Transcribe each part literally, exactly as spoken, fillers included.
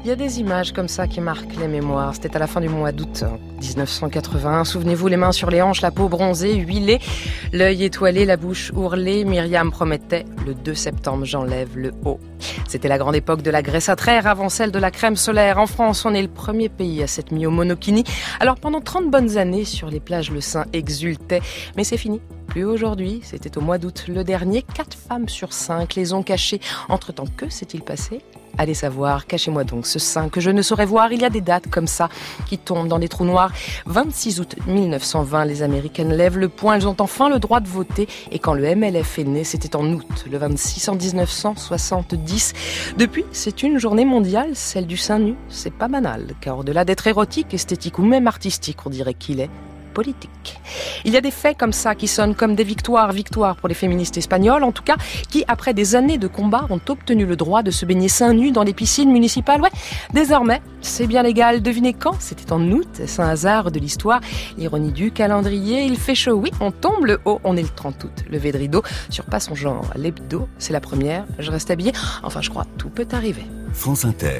Il y a des images comme ça qui marquent les mémoires. C'était à la fin du mois d'août dix-neuf cent quatre-vingt-un. Souvenez-vous, les mains sur les hanches, la peau bronzée, huilée, l'œil étoilé, la bouche ourlée. Myriam promettait « Le deux septembre, j'enlève le haut ». C'était la grande époque de la graisse à traire avant celle de la crème solaire. En France, on est le premier pays à s'être mis au monokini. Alors pendant trente bonnes années, sur les plages, le sein exultait. Mais c'est fini. Plus aujourd'hui, c'était au mois d'août le dernier. Quatre femmes sur cinq les ont cachées. Entre-temps, que s'est-il passé ? Allez savoir, cachez-moi donc ce sein que je ne saurais voir. Il y a des dates comme ça qui tombent dans des trous noirs. vingt-six août mille neuf cent vingt, les Américaines lèvent le poing. Elles ont enfin le droit de voter. Et quand le M L F est né, c'était en août, le vingt-six, en dix-neuf cent soixante-dix. Depuis, c'est une journée mondiale, celle du sein nu. C'est pas banal, car au-delà d'être érotique, esthétique ou même artistique, on dirait qu'il est politique. Il y a des faits comme ça qui sonnent comme des victoires, victoires pour les féministes espagnoles, en tout cas, qui, après des années de combat, ont obtenu le droit de se baigner seins nus dans les piscines municipales. Ouais, désormais, c'est bien légal. Devinez quand ? C'était en août, c'est un hasard de l'histoire. L'ironie du calendrier, il fait chaud, oui, on tombe le haut, on est le trente août. Levé de rideau, sur pas son genre, l'hebdo, c'est la première, je reste habillée, enfin je crois, tout peut arriver. France Inter.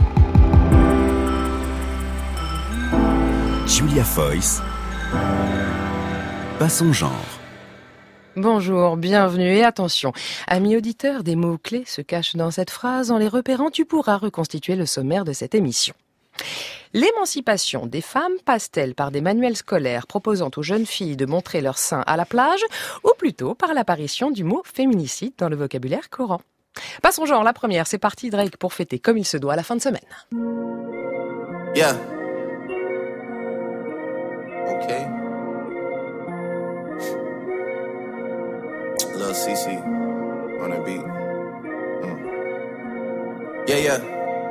Julia Foyce. Pas son genre. Bonjour, bienvenue et attention. Amis auditeurs, des mots-clés se cachent dans cette phrase. En les repérant, tu pourras reconstituer le sommaire de cette émission. L'émancipation des femmes passe-t-elle par des manuels scolaires proposant aux jeunes filles de montrer leur sein à la plage ou plutôt par l'apparition du mot féminicide dans le vocabulaire courant ? Pas son genre, la première, c'est parti Drake pour fêter comme il se doit à la fin de semaine. Yeah. Okay. Lil C C on the beat. Mm. Yeah, yeah.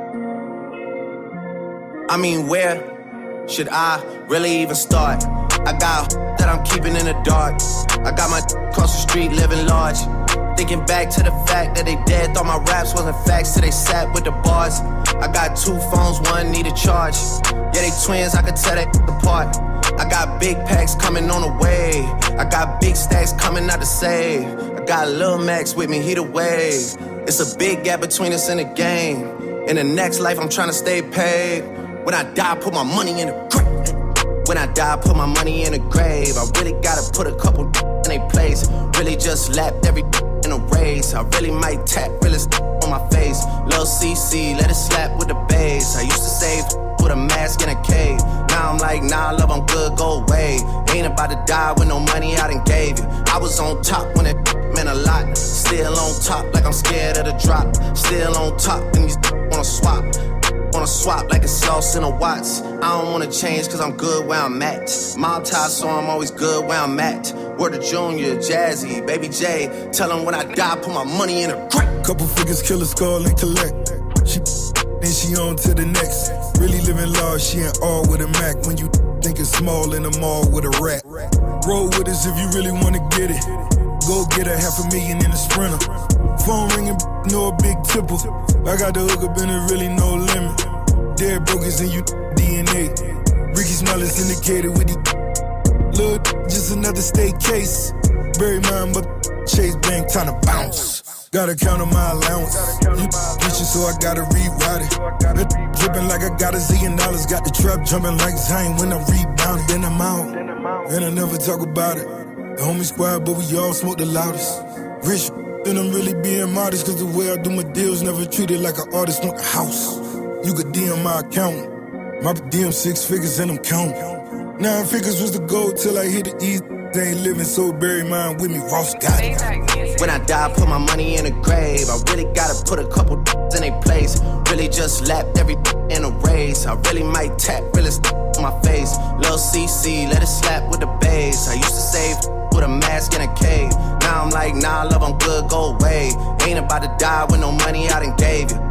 I mean, where should I really even start? I got that I'm keeping in the dark. I got my across the street living large. Thinking back to the fact that they dead, thought my raps wasn't facts till they sat with the bars. I got two phones, one need a charge. Yeah, they twins, I could tell they apart. I got big packs coming on the way. I got big stacks coming out to save. I got Lil Max with me, he the wave. It's a big gap between us in the game. In the next life, I'm trying to stay paid. When I die, put my money in the grave. When I die, put my money in the grave. I really gotta put a couple in their place. Really just lapped every in a race. I really might tap realest on my face. Lil C C, let it slap with the bass. I used to save with a mask in a cave. Now I'm like, nah, love, I'm good, go away. Ain't about to die with no money I done gave you. I was on top when it meant a lot. Still on top like I'm scared of the drop. Still on top when these wanna swap. Wanna swap like it's sauce in a Watts. I don't wanna change cause I'm good where I'm at. Mob tie so I'm always good where I'm at. Word to Junior, Jazzy, Baby J. Tell them when I die, put my money in a crack. Couple figures, kill a skull and collect. She then she on to the next. Really living large, she ain't all with a Mac. When you think it's small in the mall with a rat. Roll with us if you really wanna get it. Go get a half a million in a Sprinter. Phone ringing, no a big tipple. I got the hook up and it really no limit. Dead brokers in you D N A. Ricky Smile is indicated with the look, just another state case. Bury mine, but Chase Bank time to bounce. Gotta count on my allowance. You bitch it, so I gotta rewrite it. It dripping like I got a zillion dollars. Got the trap jumping like Zayn when I rebound. Then I'm out, and I never talk about it. The homie squad, but we all smoke the loudest. Rich, then I'm really being modest. Cause the way I do my deals, never treated like an artist, want the house. You could D M my account. My D M six figures and I'm counting. Nine figures was the goal till I hit the east. They ain't living, so bury mine with me, Ross got it. When I die, put my money in a grave. I really gotta put a couple in their place. Really just lapped every in a race. I really might tap realest on my face. Lil C C, let it slap with the bass. I used to save with a mask in a cave. Now I'm like, nah, love, I'm good, go away. Ain't about to die with no money I done gave you.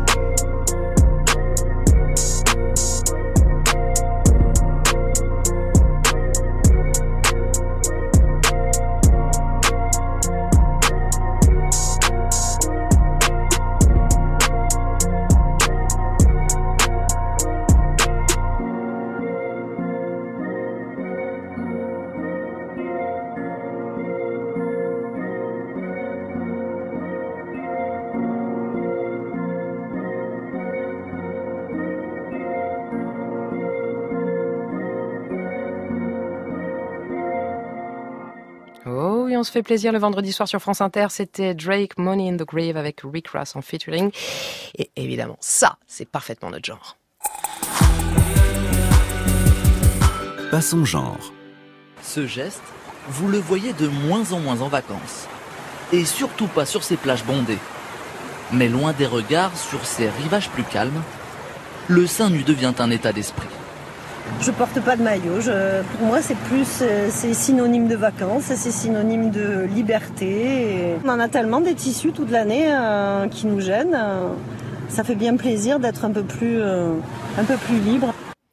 Allez, on se fait plaisir le vendredi soir sur France Inter. C'était Drake, Money in the Grave avec Rick Ross en featuring. Et évidemment, ça, c'est parfaitement notre genre. Pas son genre. Ce geste, vous le voyez de moins en moins en vacances. Et surtout pas sur ces plages bondées. Mais loin des regards sur ces rivages plus calmes, le sein nu devient un état d'esprit. Je porte pas de maillot. Je, pour moi, c'est plus, c'est synonyme de vacances, c'est synonyme de liberté. Et on en a tellement des tissus toute l'année euh, qui nous gênent. Euh, ça fait bien plaisir d'être un peu plus, euh, un peu plus libre.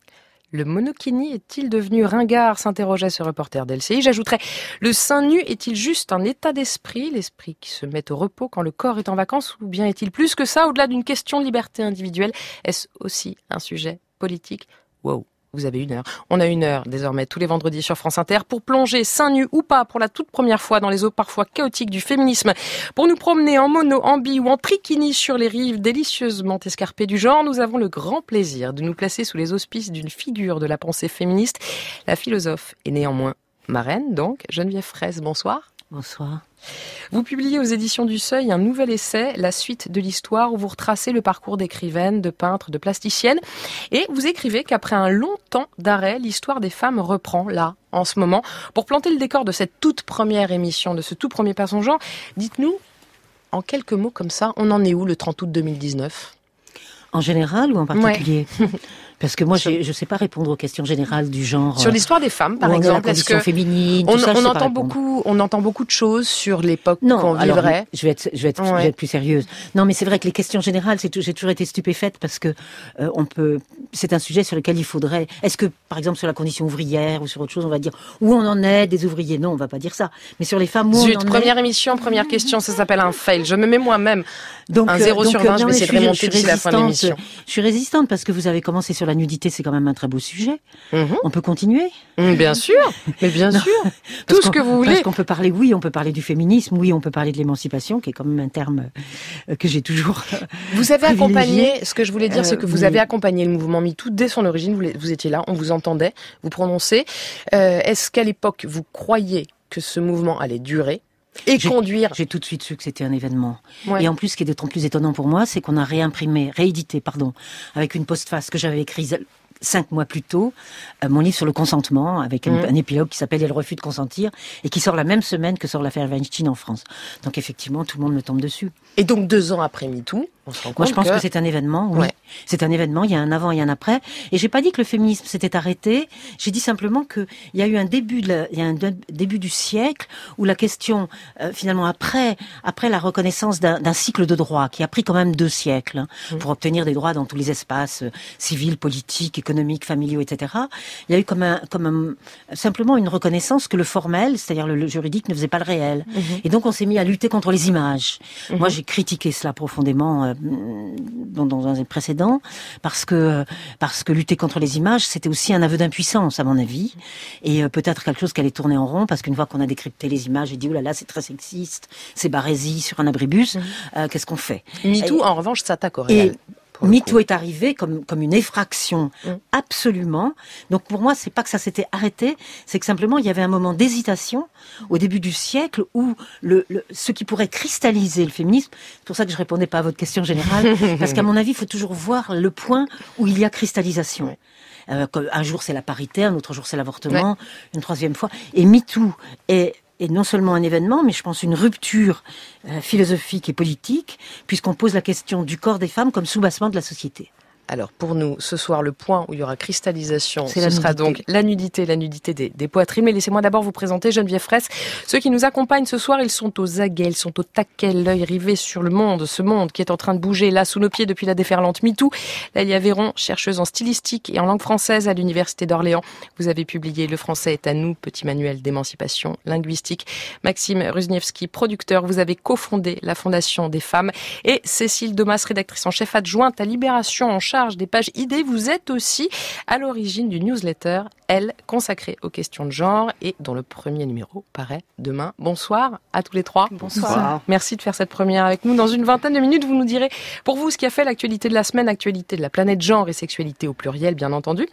Le monokini est-il devenu ringard, s'interrogeait ce reporter d'L C I. J'ajouterais, le sein nu est-il juste un état d'esprit, l'esprit qui se met au repos quand le corps est en vacances, ou bien est-il plus que ça, au-delà d'une question de liberté individuelle? Est-ce aussi un sujet politique? Wow. Vous avez une heure. On a une heure désormais tous les vendredis sur France Inter pour plonger seins nus ou pas pour la toute première fois dans les eaux parfois chaotiques du féminisme. Pour nous promener en mono, en bi ou en trikini sur les rives délicieusement escarpées du genre, nous avons le grand plaisir de nous placer sous les auspices d'une figure de la pensée féministe. La philosophe est néanmoins marraine, donc Geneviève Fraisse, bonsoir. Bonsoir. Vous publiez aux éditions du Seuil un nouvel essai, La suite de l'histoire, où vous retracez le parcours d'écrivaine, de peintre, de plasticienne. Et vous écrivez qu'après un long temps d'arrêt, l'histoire des femmes reprend, là, en ce moment. Pour planter le décor de cette toute première émission, de ce tout premier Pas son genre, dites-nous, en quelques mots comme ça, on en est où le trente août deux mille dix-neuf ? En général ou en particulier ? Ouais. Parce que moi, je ne sais pas répondre aux questions générales du genre. Sur l'histoire des femmes, par exemple, est-ce que féminine, on, ça, on entend beaucoup, on entend beaucoup de choses sur l'époque non, qu'on alors, vivrait. Je vais être, je vais être, ouais. je vais être plus sérieuse. Non, mais c'est vrai que les questions générales, c'est, j'ai toujours été stupéfaite parce que euh, on peut. C'est un sujet sur lequel il faudrait. Est-ce que, par exemple, sur la condition ouvrière ou sur autre chose, on va dire où on en est des ouvriers? Non, on va pas dire ça. Mais sur les femmes, où Zut, on en première est... émission, première question, ça s'appelle un fail. Je me mets moi-même donc, un zéro donc, sur vingt. non, je vais essayer de remonter d'ici la fin de l'émission. Je suis résistante parce que vous avez commencé sur la nudité, c'est quand même un très beau sujet. Mmh. On peut continuer ? mmh, Bien sûr, mais bien non, sûr, tout ce que vous voulez. Parce qu'on peut parler, oui, on peut parler du féminisme, oui, on peut parler de l'émancipation, qui est quand même un terme que j'ai toujours Vous avez accompagné, ce que je voulais dire, c'est que vous euh, avez accompagné le mouvement MeToo dès son origine, vous, vous étiez là, on vous entendait, vous prononcez. Euh, est-ce qu'à l'époque, vous croyiez que ce mouvement allait durer ? Et j'ai, conduire. J'ai tout de suite su que c'était un événement. Ouais. Et en plus, ce qui est d'autant plus étonnant pour moi, c'est qu'on a réimprimé, réédité, pardon, avec une postface que j'avais écrite cinq mois plus tôt, euh, mon livre sur le consentement, avec un, mmh. un épilogue qui s'appelle « Et le refus de consentir », et qui sort la même semaine que sort l'affaire Weinstein en France. Donc effectivement, tout le monde me tombe dessus. Et donc deux ans après MeToo, on se rend compte Moi, je pense que, que c'est un événement, oui. Ouais. C'est un événement, il y a un avant et un après. Et j'ai pas dit que le féminisme s'était arrêté, j'ai dit simplement qu'il y a eu un début, de la, il y a un de, début du siècle où la question, euh, finalement, après, après la reconnaissance d'un, d'un cycle de droits, qui a pris quand même deux siècles, hein, mmh. pour obtenir des droits dans tous les espaces euh, civils, politiques, économiques, familiaux, et cetera. Il y a eu comme un, comme un, simplement une reconnaissance que le formel, c'est-à-dire le, le juridique, ne faisait pas le réel. Mmh. Et donc, on s'est mis à lutter contre les images. Mmh. Moi, j'ai critiqué cela profondément euh, dans, dans un précédent, parce que, parce que lutter contre les images, c'était aussi un aveu d'impuissance, à mon avis. Et euh, peut-être quelque chose qui allait tourner en rond, parce qu'une fois qu'on a décrypté les images et dit, oh là là, c'est très sexiste, c'est barésie sur un abribus, mmh. euh, qu'est-ce qu'on fait? MeToo, et, en revanche, s'attaque au réel. MeToo est arrivé comme comme une effraction, mmh. absolument. Donc pour moi, c'est pas que ça s'était arrêté, c'est que simplement il y avait un moment d'hésitation au début du siècle où le, le ce qui pourrait cristalliser le féminisme. C'est pour ça que je répondais pas à votre question générale, parce qu'à mon avis, il faut toujours voir le point où il y a cristallisation. Ouais. Euh, un jour c'est la parité, un autre jour c'est l'avortement, ouais. une troisième fois. Et MeToo est Et non seulement un événement, mais je pense une rupture euh, philosophique et politique, puisqu'on pose la question du corps des femmes comme soubassement de la société. Alors pour nous, ce soir, le point où il y aura cristallisation, c'est ce sera donc la nudité, la nudité des, des poitrines. Mais laissez-moi d'abord vous présenter Geneviève Fraisse. Ceux qui nous accompagnent ce soir, ils sont aux aguets, ils sont au taquet, l'œil rivé sur le monde, ce monde qui est en train de bouger là sous nos pieds depuis la déferlante MeToo. Lalia Véron, chercheuse en stylistique et en langue française à l'Université d'Orléans. Vous avez publié Le français est à nous, petit manuel d'émancipation linguistique. Maxime Rusniewski, producteur, vous avez cofondé la Fondation des femmes. Et Cécile Domas, rédactrice en chef adjointe à Libération en charge des pages idées. Vous êtes aussi à l'origine du newsletter Elle, consacrée aux questions de genre et dont le premier numéro paraît demain. Bonsoir à tous les trois. Bonsoir. Bonsoir. Merci de faire cette première avec nous. Dans une vingtaine de minutes, vous nous direz pour vous ce qui a fait l'actualité de la semaine, actualité de la planète genre et sexualité au pluriel, bien entendu.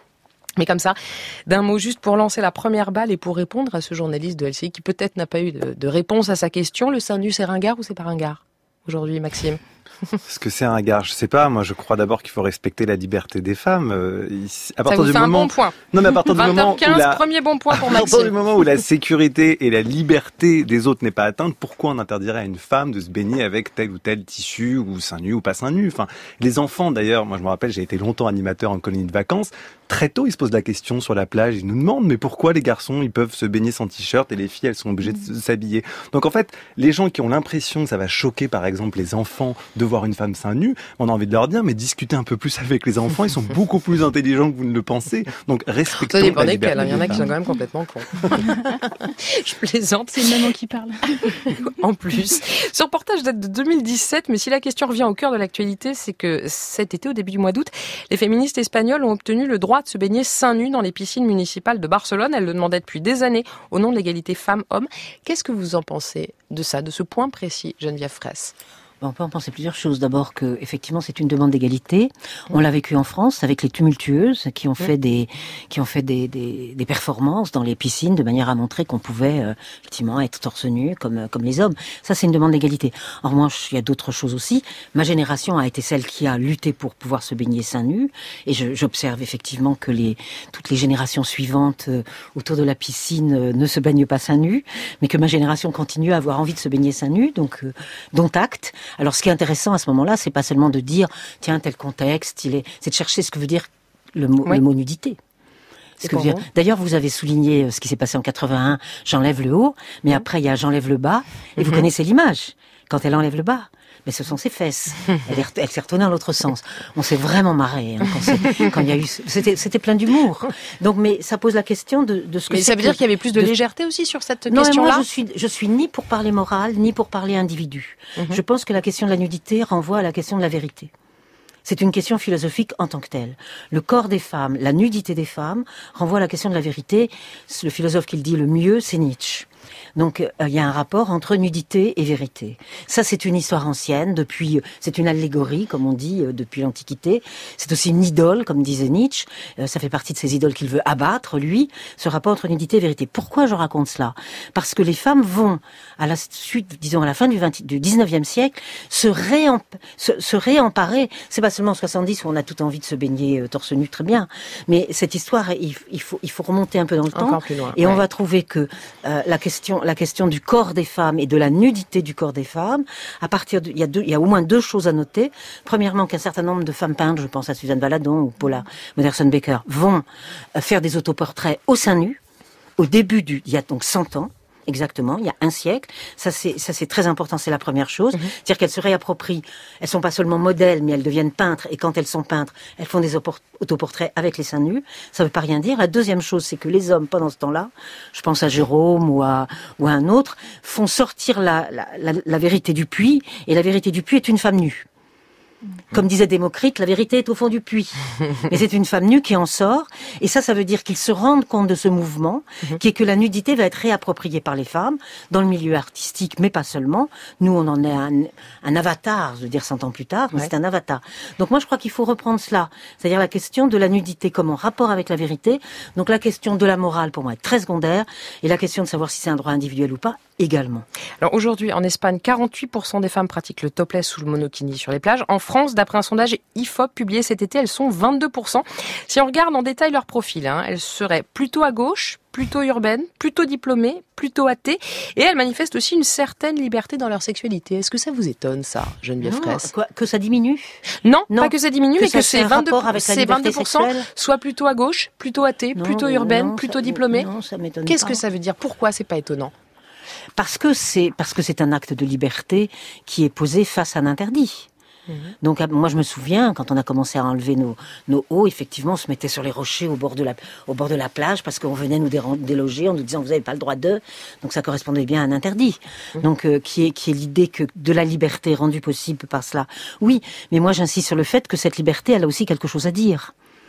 Mais comme ça, d'un mot juste pour lancer la première balle et pour répondre à ce journaliste de L C I qui peut-être n'a pas eu de, de réponse à sa question, le sein nu c'est ringard ou c'est pas ringard aujourd'hui, Maxime? Est-ce que c'est un ringard? Je sais pas. Moi, je crois d'abord qu'il faut respecter la liberté des femmes. Euh, à partir Ça vous du fait moment... un bon point. Non, mais à partir du moment où la... premier bon point pour Maxime. À partir du moment où la sécurité et la liberté des autres n'est pas atteinte, pourquoi on interdirait à une femme de se baigner avec tel ou tel tissu, ou sein nu ou pas sein nu? Enfin, les enfants, d'ailleurs, moi je me rappelle, j'ai été longtemps animateur en colonie de vacances. Très tôt, ils se posent la question sur la plage. Ils nous demandent, mais pourquoi les garçons, ils peuvent se baigner sans t-shirt et les filles, elles sont obligées de s'habiller? Donc en fait, les gens qui ont l'impression que ça va choquer, par exemple, les enfants de voir une femme sein nu, on a envie de leur dire, mais discutez un peu plus avec les enfants. Ils sont beaucoup plus intelligents que vous ne le pensez. Donc respectons la liberté. Ça dépend desquels. Il y en a qui sont quand même complètement cons. Je plaisante. C'est une maman qui parle. En plus. Ce reportage date de deux mille dix-sept, mais si la question revient au cœur de l'actualité, c'est que cet été, au début du mois d'août, les féministes espagnoles ont obtenu le droit de se baigner seins nus dans les piscines municipales de Barcelone. Elles le demandaient depuis des années au nom de l'égalité femmes-hommes. Qu'est-ce que vous en pensez de ça, de ce point précis, Geneviève Fraisse? On peut en penser plusieurs choses. D'abord que, effectivement, c'est une demande d'égalité. On l'a vécu en France avec les tumultueuses qui ont fait des, qui ont fait des, des, des performances dans les piscines de manière à montrer qu'on pouvait, euh, effectivement, être torse nu comme, comme les hommes. Ça, c'est une demande d'égalité. En revanche, il y a d'autres choses aussi. Ma génération a été celle qui a lutté pour pouvoir se baigner seins nus. Et je, j'observe effectivement que les, toutes les générations suivantes euh, autour de la piscine euh, ne se baignent pas seins nus, mais que ma génération continue à avoir envie de se baigner seins nus. Donc, euh, dont acte. Alors, ce qui est intéressant à ce moment-là, c'est pas seulement de dire, tiens, tel contexte, il est, c'est de chercher ce que veut dire le mot, oui. le mot nudité. Ce que dire. D'ailleurs, vous avez souligné ce qui s'est passé en quatre-vingt-un, j'enlève le haut, mais mmh. après, il y a j'enlève le bas, et mmh. vous connaissez l'image, quand elle enlève le bas. Mais ce sont ses fesses. Elle, est, elle s'est retournée dans l'autre sens. On s'est vraiment marré hein, quand, quand il y a eu. C'était, c'était plein d'humour. Donc, mais ça pose la question de, de ce que. Mais c'est ça veut que, dire qu'il y avait plus de, de légèreté aussi sur cette non, question-là. Moi, je suis, je suis ni pour parler morale, ni pour parler individu. Mm-hmm. Je pense que la question de la nudité renvoie à la question de la vérité. C'est une question philosophique en tant que telle. Le corps des femmes, la nudité des femmes, renvoie à la question de la vérité. Le philosophe qui le dit le mieux, c'est Nietzsche. Donc, il euh, y a un rapport entre nudité et vérité. Ça, c'est une histoire ancienne, depuis, c'est une allégorie, comme on dit, euh, depuis l'Antiquité. C'est aussi une idole, comme disait Nietzsche. Euh, ça fait partie de ces idoles qu'il veut abattre, lui, ce rapport entre nudité et vérité. Pourquoi je raconte cela? Parce que les femmes vont, à la suite, disons, à la fin du, vingt, du dix-neuvième siècle, se, réemp, se, se réemparer. C'est pas seulement en soixante-dix où on a tout envie de se baigner euh, torse nu, très bien. Mais cette histoire, il, il, faut, il faut remonter un peu dans le Encore temps. Plus loin, et ouais. on va trouver que euh, la question, la question du corps des femmes et de la nudité du corps des femmes, à partir de, il y a deux, il y a au moins deux choses à noter. Premièrement, qu'un certain nombre de femmes peintres, je pense à Suzanne Valadon ou Paula Modersohn-Becker, vont faire des autoportraits au sein nu, au début du, il y a donc cent ans. Exactement, il y a un siècle. Ça, c'est, ça, c'est très important, c'est la première chose. Mm-hmm. C'est-à-dire qu'elles se réapproprient. Elles sont pas seulement modèles, mais elles deviennent peintres. Et quand elles sont peintres, elles font des autoportraits avec les seins nus. Ça veut pas rien dire. La deuxième chose, c'est que les hommes, pendant ce temps-là, je pense à Jérôme ou à, ou à un autre, font sortir la, la, la, la vérité du puits. Et la vérité du puits est une femme nue. Comme disait Démocrite, la vérité est au fond du puits. Mais c'est une femme nue qui en sort. Et ça, ça veut dire qu'ils se rendent compte de ce mouvement, qui est que la nudité va être réappropriée par les femmes, dans le milieu artistique, mais pas seulement. Nous, on en est un, un avatar, je veux dire cent ans plus tard, mais ouais. c'est un avatar. Donc moi, je crois qu'il faut reprendre cela. C'est-à-dire la question de la nudité comme en rapport avec la vérité. Donc la question de la morale, pour moi, est très secondaire. Et la question de savoir si c'est un droit individuel ou pas, également. Alors aujourd'hui, en Espagne, quarante-huit pour cent des femmes pratiquent le topless ou le monokini sur les plages. En France, d'après un sondage I F O P publié cet été, elles sont vingt-deux pour cent. Si on regarde en détail leur profil, hein, elles seraient plutôt à gauche, plutôt urbaines, plutôt diplômées, plutôt athées, et elles manifestent aussi une certaine liberté dans leur sexualité. Est-ce que ça vous étonne, ça, Geneviève Fraisse? Quoi, que ça diminue? Non, non, pas que ça diminue, que mais ça que c'est vingt-deux pour cent, avec c'est vingt-deux pour cent soit plutôt à gauche, plutôt athée, non, plutôt urbaine, non, plutôt ça, diplômée. Non, ça m'étonne Qu'est-ce pas. que ça veut dire? Pourquoi c'est pas étonnant? Parce que c'est parce que c'est un acte de liberté qui est posé face à un interdit. Mmh. Donc moi je me souviens quand on a commencé à enlever nos nos hauts, effectivement on se mettait sur les rochers au bord de la au bord de la plage parce qu'on venait nous déloger en nous disant vous n'avez pas le droit de. Donc ça correspondait bien à un interdit. Mmh. Donc euh, qui est qui est l'idée que de la liberté rendue possible par cela. Oui, mais moi j'insiste sur le fait que cette liberté elle a aussi quelque chose à dire.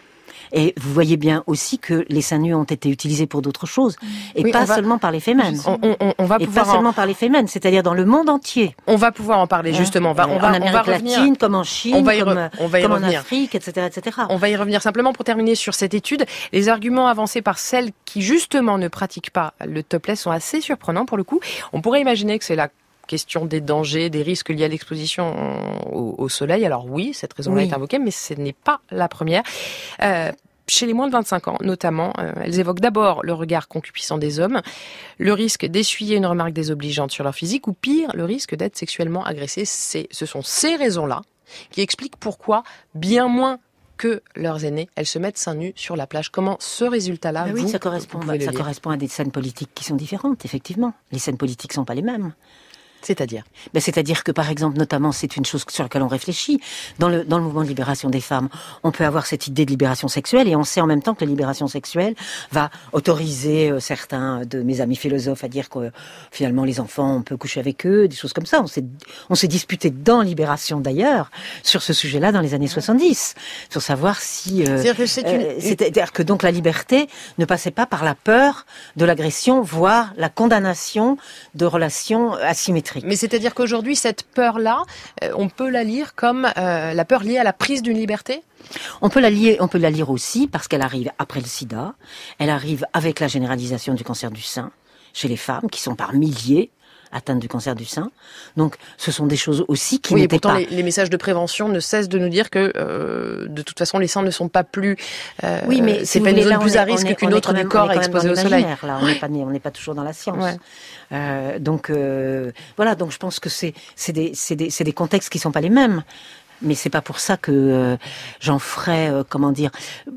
Et vous voyez bien aussi que les seins nus ont été utilisés pour d'autres choses, et oui, pas va... seulement par les fémènes. On, on, on va et pouvoir pas seulement en... par les fémènes, c'est-à-dire dans le monde entier. On va pouvoir en parler justement. On va, on va, en Amérique on va revenir... latine, comme en Chine, on va y comme, re... on va y comme revenir. en Afrique, et cetera, et cetera. On va y revenir simplement pour terminer sur cette étude. Les arguments avancés par celles qui justement ne pratiquent pas le topless sont assez surprenants pour le coup. On pourrait imaginer que c'est la question des dangers, des risques liés à l'exposition au, au soleil. Alors oui, cette raison-là oui. est invoquée, mais ce n'est pas la première. Euh, Chez les moins de vingt-cinq ans, notamment, euh, elles évoquent d'abord le regard concupiscent des hommes, le risque d'essuyer une remarque désobligeante sur leur physique, ou pire, le risque d'être sexuellement agressé. C'est, ce sont ces raisons-là qui expliquent pourquoi, bien moins que leurs aînés, elles se mettent seins nus sur la plage. Comment ce résultat-là, ben vous, oui, ça correspond, bah, ça correspond à des scènes politiques qui sont différentes, effectivement. Les scènes politiques sont pas les mêmes. C'est-à-dire ben, C'est-à-dire que, par exemple, notamment, c'est une chose sur laquelle on réfléchit. Dans le, dans le mouvement de libération des femmes, on peut avoir cette idée de libération sexuelle, et on sait en même temps que la libération sexuelle va autoriser euh, certains de mes amis philosophes à dire que, euh, finalement, les enfants, on peut coucher avec eux, des choses comme ça. On s'est, on s'est disputé dans Libération, d'ailleurs, sur ce sujet-là dans les années soixante-dix, sur savoir si... Euh, c'est-à-dire que c'est une... euh, c'est-à-dire que, donc, la liberté ne passait pas par la peur de l'agression, voire la condamnation de relations asymétriques. Mais c'est-à-dire qu'aujourd'hui, cette peur-là, euh, on peut la lire comme euh, la peur liée à la prise d'une liberté ? On peut la lier, on peut la lire aussi parce qu'elle arrive après le sida, elle arrive avec la généralisation du cancer du sein chez les femmes qui sont par milliers atteintes du cancer du sein. Donc, ce sont des choses aussi qui oui, n'étaient pourtant, pas... les, les messages de prévention ne cessent de nous dire que, euh, de toute façon, les seins ne sont pas plus... Euh, oui, mais c'est si pas une zone là, plus est, à risque est, qu'une autre du corps exposée au soleil. Là, on n'est pas, on n'est pas toujours dans la science. Ouais. Euh, donc, euh, voilà. Donc, je pense que c'est, c'est des, c'est des, c'est des contextes qui sont pas les mêmes. Mais c'est pas pour ça que euh, j'en ferais, euh, comment dire...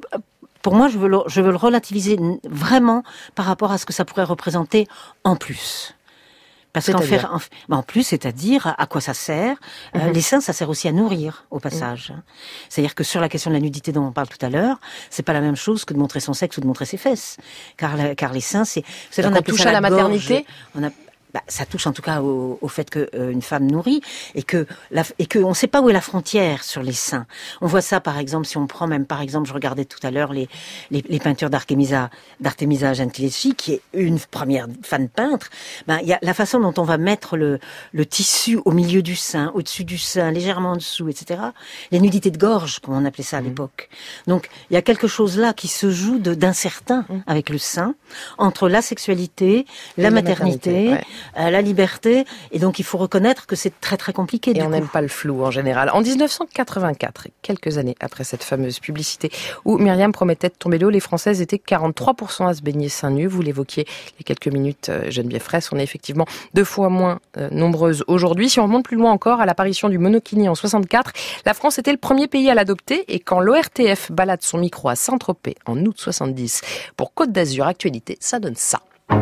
Pour moi, je veux, le, je veux le relativiser vraiment par rapport à ce que ça pourrait représenter en plus. Parce qu'en fait, en, en plus, c'est-à-dire à, à quoi ça sert. Mm-hmm. euh, Les seins, ça sert aussi à nourrir, au passage. Mm. C'est-à-dire que sur la question de la nudité dont on parle tout à l'heure, c'est pas la même chose que de montrer son sexe ou de montrer ses fesses. Car, la, car les seins, c'est... Vous savez, on, on touche à la, la maternité. On a, bah, ça touche en tout cas au, au fait que euh, une femme nourrit et que la, et que on sait pas où est la frontière sur les seins. On voit ça par exemple si on prend même par exemple, je regardais tout à l'heure les les, les peintures d'Artemisa d'Artemisa Gentileschi qui est une première femme peintre. Ben il y a la façon dont on va mettre le le tissu au milieu du sein, au-dessus du sein, légèrement en dessous, et cetera. Les nudités de gorge, comme on appelait ça à mmh. l'époque. Donc il y a quelque chose là qui se joue de, d'incertain mmh. avec le sein entre la sexualité, la, la maternité. maternité ouais. Euh, la liberté, et donc il faut reconnaître que c'est très très compliqué. Et du on coup. n'aime pas le flou en général. En dix-neuf cent quatre-vingt-quatre, quelques années après cette fameuse publicité où Myriam promettait de tomber de haut, les Françaises étaient quarante-trois pour cent à se baigner seins nus. Vous l'évoquiez il y a quelques minutes, Geneviève Fraisse, on est effectivement deux fois moins euh, nombreuses aujourd'hui. Si on remonte plus loin encore, à l'apparition du monokini en soixante-quatre, la France était le premier pays à l'adopter, et quand l'O R T F balade son micro à Saint-Tropez en août soixante-dix pour Côte d'Azur Actualité, ça donne ça.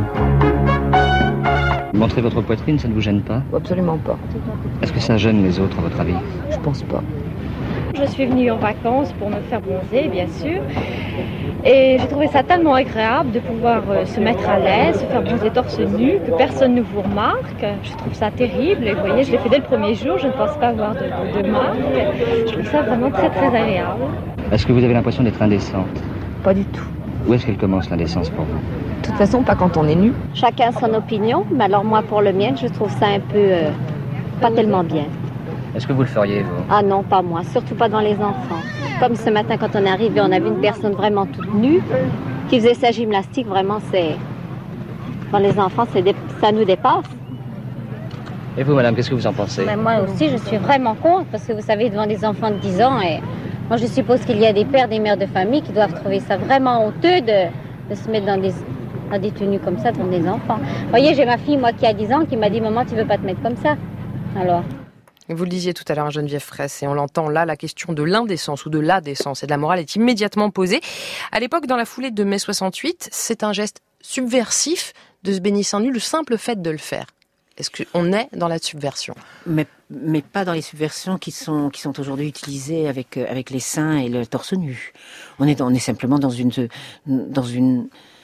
Montrer votre poitrine, ça ne vous gêne pas ? Absolument pas. Est-ce que ça gêne les autres, à votre avis ? Je pense pas. Je suis venue en vacances pour me faire bronzer, bien sûr. Et j'ai trouvé ça tellement agréable de pouvoir euh, se mettre à l'aise, se faire bronzer torse nu, que personne ne vous remarque. Je trouve ça terrible. Et vous voyez, je l'ai fait dès le premier jour, je ne pense pas avoir de, de, de marque. Je trouve ça vraiment très, très agréable. Est-ce que vous avez l'impression d'être indécente ? Pas du tout. Où est-ce qu'elle commence, l'indécence, pour vous ? De toute façon, pas quand on est nu. Chacun a son opinion, mais alors moi, pour le mien, je trouve ça un peu... Euh, pas tellement bien. Est-ce que vous le feriez, vous ? Ah non, pas moi, surtout pas dans les enfants. Comme ce matin, quand on est arrivé, on a vu une personne vraiment toute nue, qui faisait sa gymnastique, vraiment, c'est... Dans les enfants, c'est dé... ça nous dépasse. Et vous, madame, qu'est-ce que vous en pensez ? Ben, moi aussi, je suis vraiment contre, parce que vous savez, devant des enfants de dix ans, et moi, je suppose qu'il y a des pères, des mères de famille qui doivent trouver ça vraiment honteux de, de se mettre dans des... dans des tenues comme ça devant des enfants. Vous voyez, j'ai ma fille, moi, qui a dix ans, qui m'a dit « Maman, tu veux pas te mettre comme ça ?» Alors... Vous le disiez tout à l'heure, Geneviève Fraisse, et on l'entend là, la question de l'indécence ou de la décence et de la morale est immédiatement posée. À l'époque, dans la foulée de mai soixante-huit, c'est un geste subversif de se baigner seins nus, le simple fait de le faire. Est-ce qu'on est dans la subversion ? Mais, mais pas dans les subversions qui sont, qui sont aujourd'hui utilisées avec, avec les seins et le torse nu. On est, on est simplement dans une... Dans une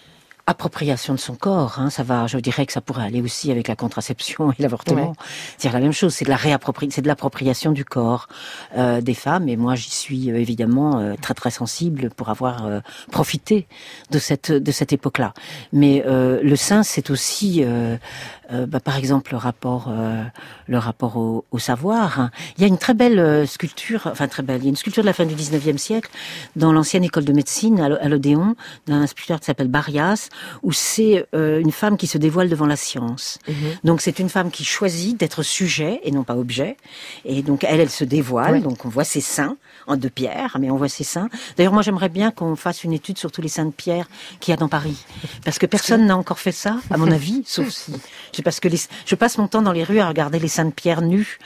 appropriation de son corps, hein, ça va, je dirais que ça pourrait aller aussi avec la contraception et l'avortement. Ouais. C'est la même chose, c'est de la réappropri- c'est de l'appropriation du corps euh, des femmes. Et moi, j'y suis euh, évidemment euh, très très sensible pour avoir euh, profité de cette de cette époque-là. Mais euh, le sein, c'est aussi, euh, euh, bah, par exemple, le rapport euh, le rapport au, au savoir. Hein. Il y a une très belle euh, sculpture, enfin très belle. Il y a une sculpture de la fin du dix-neuvième siècle dans l'ancienne école de médecine à l'Odéon, d'un sculpteur qui s'appelle Barrias, où c'est euh, une femme qui se dévoile devant la science. Mmh. Donc c'est une femme qui choisit d'être sujet et non pas objet. Et donc elle, elle se dévoile. Oui. Donc on voit ses seins en de pierre, mais on voit ses seins. D'ailleurs, moi j'aimerais bien qu'on fasse une étude sur tous les seins de pierre qu'il y a dans Paris, parce que personne n'a encore fait ça, à mon avis, sauf si. Je parce que les, je passe mon temps dans les rues à regarder les seins de pierre nus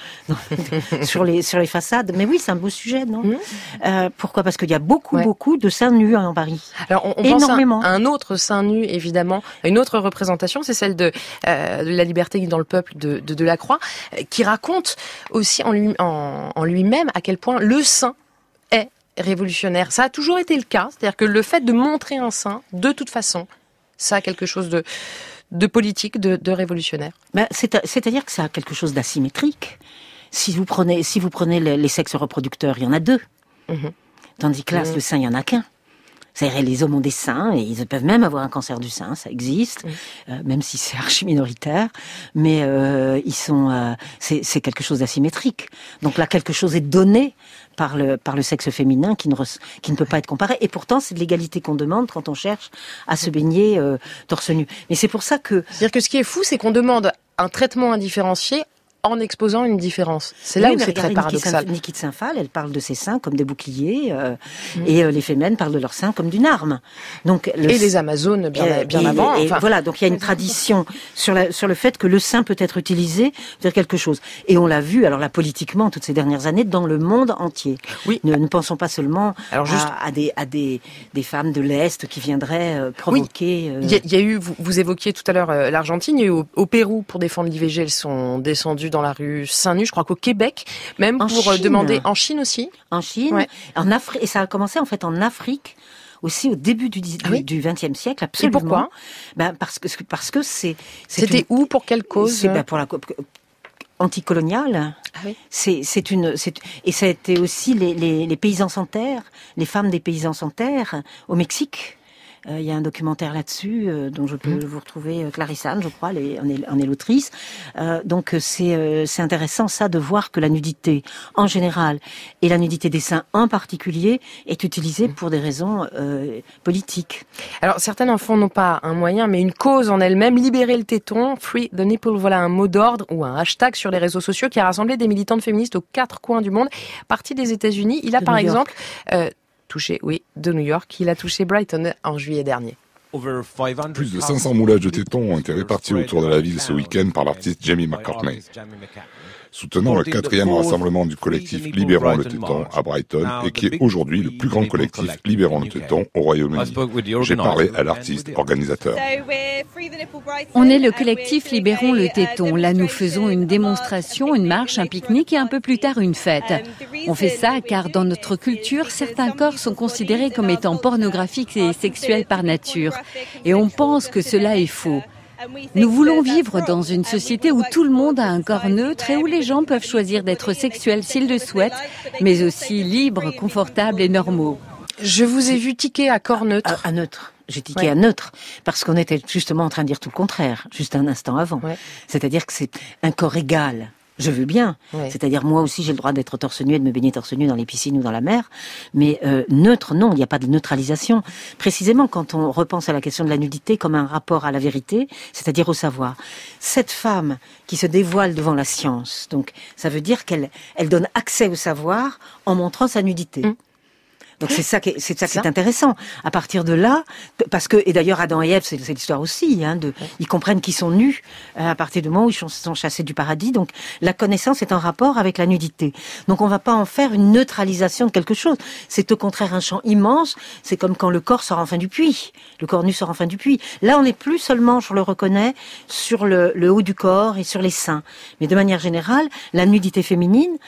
sur les sur les façades. Mais oui, c'est un beau sujet, non? Mmh. Euh, pourquoi? Parce qu'il y a beaucoup ouais. beaucoup de seins nus dans Paris. Alors on, on énormément. Pense à un autre sein nu, évidemment, une autre représentation, c'est celle de, euh, de la liberté dans le peuple de, de Delacroix, euh, qui raconte aussi en, lui, en, en lui-même à quel point le sein est révolutionnaire. Ça a toujours été le cas, c'est-à-dire que le fait de montrer un sein, de toute façon, ça a quelque chose de, de politique, de, de révolutionnaire. Ben, c'est, c'est-à-dire que ça a quelque chose d'asymétrique. Si vous prenez, si vous prenez les, les sexes reproducteurs, il y en a deux. Mmh. Tandis que là, mmh. le sein, il n'y en a qu'un. C'est-à-dire les hommes ont des seins et ils peuvent même avoir un cancer du sein, ça existe, mmh. euh, même si c'est archi minoritaire. Mais euh, ils sont, euh, c'est, c'est quelque chose d'asymétrique. Donc là, quelque chose est donné par le par le sexe féminin qui ne re, qui ne peut pas être comparé. Et pourtant, c'est de l'égalité qu'on demande quand on cherche à se baigner euh, torse nu. Mais c'est pour ça que c'est-à-dire que ce qui est fou, c'est qu'on demande un traitement indifférencié en exposant une différence. C'est là oui, où c'est très paradoxal. Niki de Saint-Phal, elle parle de ses seins comme des boucliers, euh, mmh. et euh, les fémènes parlent de leurs seins comme d'une arme. Donc le... et les Amazones bien, euh, bien et, avant. Et, enfin... et voilà, donc il y a une tradition sur la, sur le fait que le sein peut être utilisé pour dire quelque chose. Et on l'a vu, alors là, politiquement, toutes ces dernières années, dans le monde entier. Oui. Ne, ne pensons pas seulement alors, juste... à, à, des, à des, des femmes de l'Est qui viendraient euh, provoquer... Oui. Il, y a, il y a eu, vous, vous évoquiez tout à l'heure euh, l'Argentine, il y a eu au, au Pérou, pour défendre l'I V G, elles sont descendues dans la rue seins nus, je crois qu'au Québec, même en pour Chine. demander... En Chine aussi. En Chine, ouais. en Afrique, et ça a commencé en fait en Afrique, aussi au début du, du, ah oui. du vingtième siècle, absolument. Et pourquoi? Ben parce que parce que c'est... c'est C'était une, où? Pour quelle cause? C'est ben pour la... anticoloniale. Ah oui. C'est, c'est une, c'est, et ça a été aussi les, les, les paysans sans terre, les femmes des paysans sans terre au Mexique. Il euh, y a un documentaire là-dessus euh, dont je peux mmh. vous retrouver, euh, Clarisse Anne, je crois, elle est, en, est, en est l'autrice. Euh, donc c'est, euh, c'est intéressant ça de voir que la nudité en général et la nudité des seins en particulier est utilisée pour des raisons euh, politiques. Alors certains enfants n'ont pas un moyen mais une cause en elle-même, libérer le téton, free the nipple, voilà un mot d'ordre ou un hashtag sur les réseaux sociaux qui a rassemblé des militantes féministes aux quatre coins du monde, parti des États-Unis. Il a de par New exemple... Euh, touché, oui, de New York. Il a touché Brighton en juillet dernier. Plus de cinq cents moulages de tétons ont été répartis autour de la ville ce week-end par l'artiste Jamie McCartney. Soutenant le quatrième rassemblement du collectif Libérons le téton à Brighton et qui est aujourd'hui le plus grand collectif Libérons le téton au Royaume-Uni. J'ai parlé à l'artiste organisateur. On est le collectif Libérons le téton. Là, nous faisons une démonstration, une marche, un pique-nique et un peu plus tard une fête. On fait ça car dans notre culture, certains corps sont considérés comme étant pornographiques et sexuels par nature. Et on pense que cela est faux. Nous voulons vivre dans une société où tout le monde a un corps neutre et où les gens peuvent choisir d'être sexuels s'ils le souhaitent, mais aussi libres, confortables et normaux. Je vous ai vu tiquer à corps neutre. À, à neutre. J'ai tiqué ouais. à neutre, parce qu'on était justement en train de dire tout le contraire, juste un instant avant. Ouais. C'est-à-dire que c'est un corps égal. Je veux bien. Ouais. C'est-à-dire, moi aussi, j'ai le droit d'être torse nu et de me baigner torse nu dans les piscines ou dans la mer. Mais euh, neutre, non, il n'y a pas de neutralisation. Précisément, quand on repense à la question de la nudité comme un rapport à la vérité, c'est-à-dire au savoir. Cette femme qui se dévoile devant la science, donc ça veut dire qu'elle elle donne accès au savoir en montrant sa nudité. Mmh. Donc c'est ça qui est, c'est ça qui est intéressant. À partir de là, parce que et d'ailleurs Adam et Ève, c'est, c'est l'histoire aussi, hein, de ils comprennent qu'ils sont nus à partir du moment où ils sont chassés du paradis. Donc la connaissance est en rapport avec la nudité. Donc on va pas en faire une neutralisation de quelque chose. C'est au contraire un champ immense. C'est comme quand le corps sort enfin du puits, le corps nu sort enfin du puits. Là on n'est plus seulement, je le reconnais, sur le, le haut du corps et sur les seins, mais de manière générale, la nudité féminine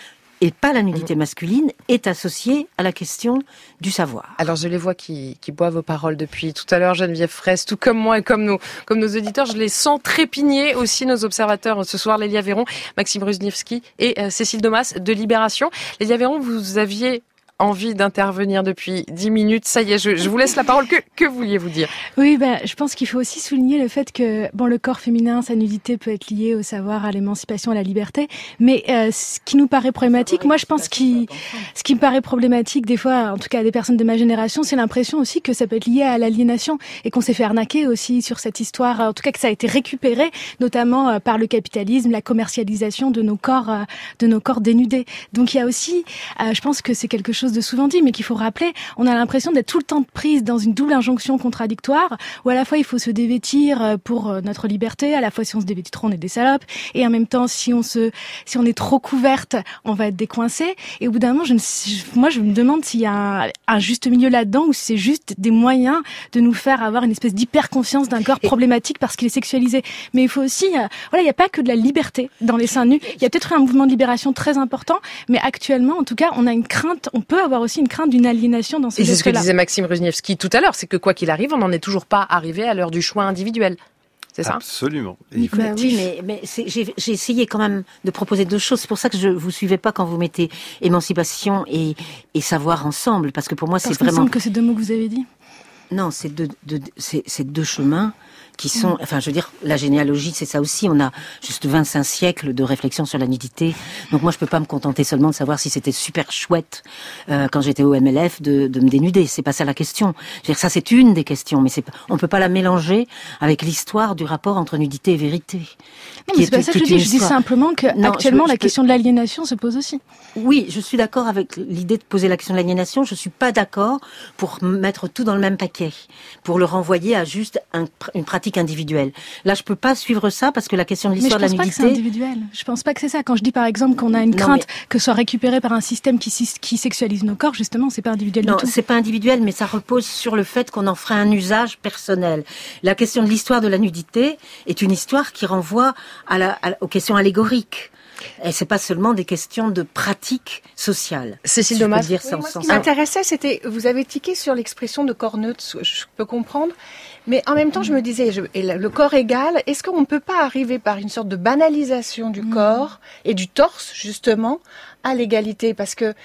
et pas la nudité masculine, est associée à la question du savoir. Alors je les vois qui, qui boivent vos paroles depuis tout à l'heure, Geneviève Fraisse, tout comme moi et comme nos, comme nos auditeurs. Je les sens trépigner aussi, nos observateurs ce soir, Lélia Véron, Maxime Rusniewski et euh, Cécile Domas de Libération. Lélia Véron, vous aviez envie d'intervenir depuis dix minutes. Ça y est, je, je vous laisse la parole. Que, que vouliez-vous dire? Oui, ben, je pense qu'il faut aussi souligner le fait que, bon, le corps féminin, sa nudité peut être liée au savoir, à l'émancipation, à la liberté. Mais euh, ce qui nous paraît problématique, moi, je pense qu'il, ce qui me paraît problématique, des fois, en tout cas à des personnes de ma génération, c'est l'impression aussi que ça peut être lié à l'aliénation et qu'on s'est fait arnaquer aussi sur cette histoire. En tout cas, que ça a été récupéré, notamment euh, par le capitalisme, la commercialisation de nos corps, euh, de nos corps dénudés. Donc, il y a aussi, euh, je pense que c'est quelque chose de souvent dit, mais qu'il faut rappeler, on a l'impression d'être tout le temps prise dans une double injonction contradictoire, où à la fois il faut se dévêtir pour notre liberté, à la fois si on se dévêtit trop, on est des salopes, et en même temps si on se, si on est trop couverte, on va être décoincé. Et au bout d'un moment, je ne, moi je me demande s'il y a un, un juste milieu là-dedans, ou si c'est juste des moyens de nous faire avoir une espèce d'hyper confiance d'un corps problématique parce qu'il est sexualisé. Mais il faut aussi, euh, voilà, il n'y a pas que de la liberté dans les seins nus. Il y a peut-être un mouvement de libération très important, mais actuellement, en tout cas, on a une crainte, on peut avoir aussi une crainte d'une aliénation dans ces Et c'est ce que là. disait Maxime Rusniewski tout à l'heure, c'est que quoi qu'il arrive, on n'en est toujours pas arrivé à l'heure du choix individuel. C'est ça? Absolument. Oui, bah oui, mais, mais c'est, j'ai, j'ai essayé quand même de proposer deux choses. C'est pour ça que je vous suivais pas quand vous mettez émancipation et, et savoir ensemble, parce que pour moi, parce c'est vraiment... Parce que c'est deux mots que vous avez dit. Non, c'est deux, deux, c'est, c'est deux chemins qui sont, enfin, je veux dire, la généalogie, c'est ça aussi. On a juste vingt-cinq siècles de réflexion sur la nudité. Donc moi, je peux pas me contenter seulement de savoir si c'était super chouette euh, quand j'étais au M L F de, de me dénuder. C'est pas ça la question. Je veux dire, ça, c'est une des questions, mais c'est, on peut pas la mélanger avec l'histoire du rapport entre nudité et vérité. Non, mais c'est pas ça que je dis. Je dis simplement que non, actuellement, je, je la peux... question de l'aliénation se pose aussi. Oui, je suis d'accord avec l'idée de poser la question de l'aliénation. Je suis pas d'accord pour mettre tout dans le même paquet, pour le renvoyer à juste un, une pratique individuelle. Là, je peux pas suivre ça parce que la question de l'histoire de la nudité... Mais je pense pas que c'est individuel. Je pense pas que c'est ça. Quand je dis par exemple qu'on a une non, crainte mais... que soit récupérée par un système qui, qui sexualise nos corps, justement, c'est pas individuel non, du tout. Non, c'est pas individuel, mais ça repose sur le fait qu'on en ferait un usage personnel. La question de l'histoire de la nudité est une histoire qui renvoie à la, à, aux questions allégoriques. Et c'est pas seulement des questions de pratique sociale. Cécile Domas, dire oui, moi, ce qui m'intéressait, c'était, vous avez tiqué sur l'expression de corps neutre, je peux comprendre, mais en même temps, je me disais, je, et le corps égal, est-ce qu'on ne peut pas arriver par une sorte de banalisation du mmh. corps et du torse, justement, à l'égalité, parce que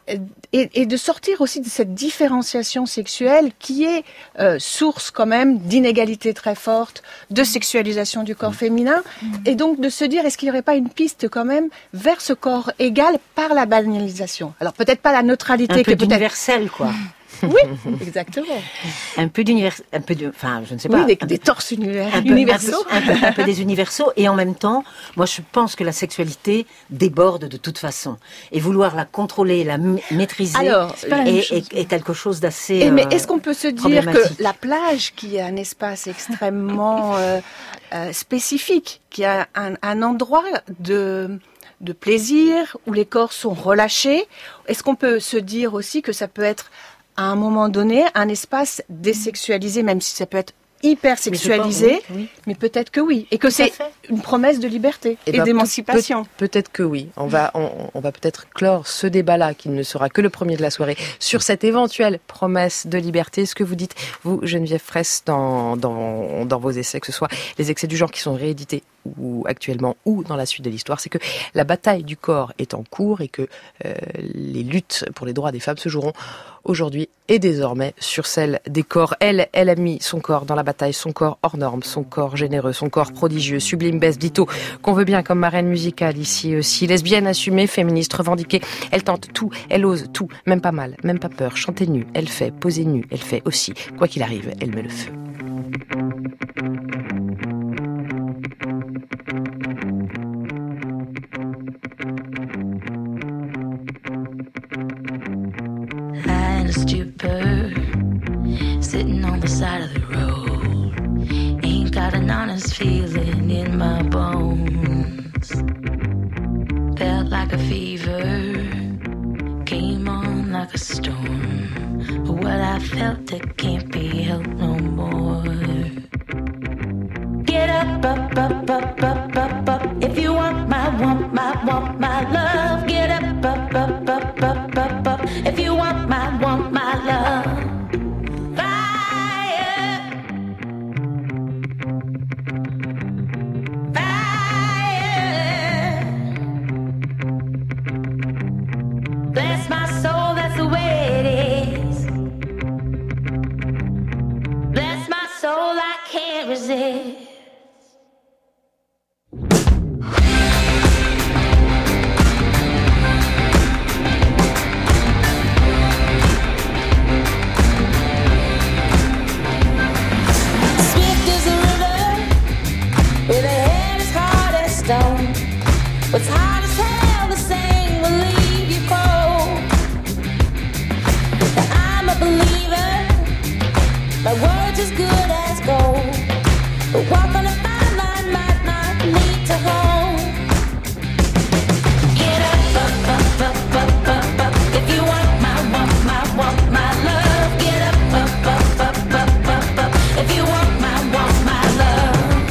et, et de sortir aussi de cette différenciation sexuelle qui est euh, source quand même d'inégalités très fortes, de sexualisation du corps mmh. féminin, mmh. et donc de se dire est-ce qu'il n'y aurait pas une piste quand même vers ce corps égal par la banalisation. Alors peut-être pas la neutralité, un peu que peut-être universel quoi. Oui, exactement. Un peu d'univers, un peu de, enfin, je ne sais pas. Oui, des, des torses univers, un peu, universaux. Un peu, un, peu, un peu des universaux. Et en même temps, moi, je pense que la sexualité déborde de toute façon. Et vouloir la contrôler, la maîtriser, Alors, est, est, est quelque chose d'assez. Et mais est-ce qu'on peut se dire que la plage, qui est un espace extrêmement euh, euh, spécifique, qui a un, un endroit de de plaisir où les corps sont relâchés, est-ce qu'on peut se dire aussi que ça peut être à un moment donné, un espace désexualisé, même si ça peut être hyper sexualisé, mais, oui, oui. mais peut-être que oui, et que Tout c'est une promesse de liberté et, et ben, d'émancipation. Peut, peut-être que oui. On va, on, on va peut-être clore ce débat-là, qui ne sera que le premier de la soirée, sur cette éventuelle promesse de liberté. Ce que vous dites, vous, Geneviève Fraisse, dans, dans, dans vos essais, que ce soit les excès du genre qui sont réédités ou actuellement ou dans la suite de l'histoire, c'est que la bataille du corps est en cours et que euh, les luttes pour les droits des femmes se joueront aujourd'hui et désormais sur celle des corps. Elle, elle a mis son corps dans la bataille, son corps hors norme, son corps généreux, son corps prodigieux, sublime, Bess Ditto, qu'on veut bien comme marraine musicale ici aussi. Lesbienne assumée, féministe revendiquée, elle tente tout, elle ose tout, même pas mal, même pas peur, chanter nue, elle fait, poser nue, elle fait aussi. Quoi qu'il arrive, elle met le feu. Stupor, sitting on the side of the road. Ain't got an honest feeling in my bones. Felt like a fever, came on like a storm. But what I felt, it can't be helped no more. Get up, up, up, up, up, up, up. If you want my, want my, want my love. Get up, up, up. up, up, up. If you want my, want my love. Fire. Fire. Bless my soul, that's the way it is. Bless my soul, I can't resist. With a head as hard as stone, what's hard as hell, the same will leave you cold. Now I'm a believer, my word's as good as gold, but walk on a fine line might not lead to home. Get up, up, up, up, up, up, up, if you want my, want my, want my love. Get up, up, up, up, up, up, up, if you want my, want my love.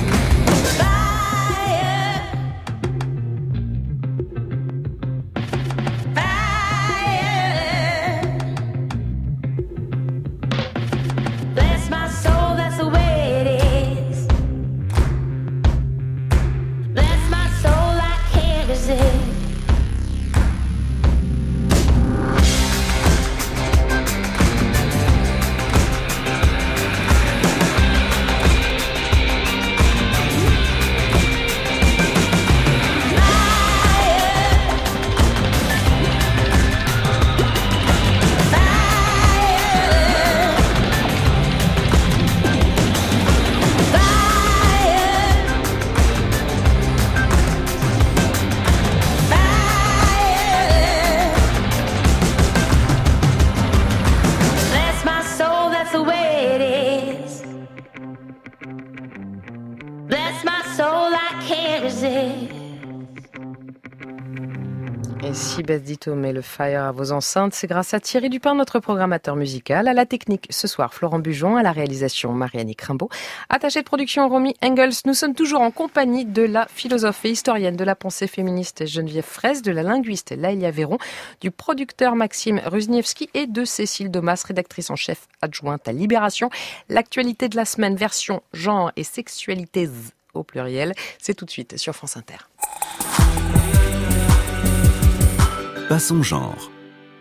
Et si Beth Ditto met le fire à vos enceintes, c'est grâce à Thierry Dupin, notre programmateur musical, à la technique ce soir Florent Bujon, à la réalisation Marianne Rimbaud, attachée de production Romy Engels. Nous sommes toujours en compagnie de la philosophe et historienne de la pensée féministe Geneviève Fraisse, de la linguiste Laëlia Véron, du producteur Maxime Ruzniewski et de Cécile Domas, rédactrice en chef adjointe à Libération. L'actualité de la semaine, version genre et sexualité au pluriel, c'est tout de suite sur France Inter. Passons genre.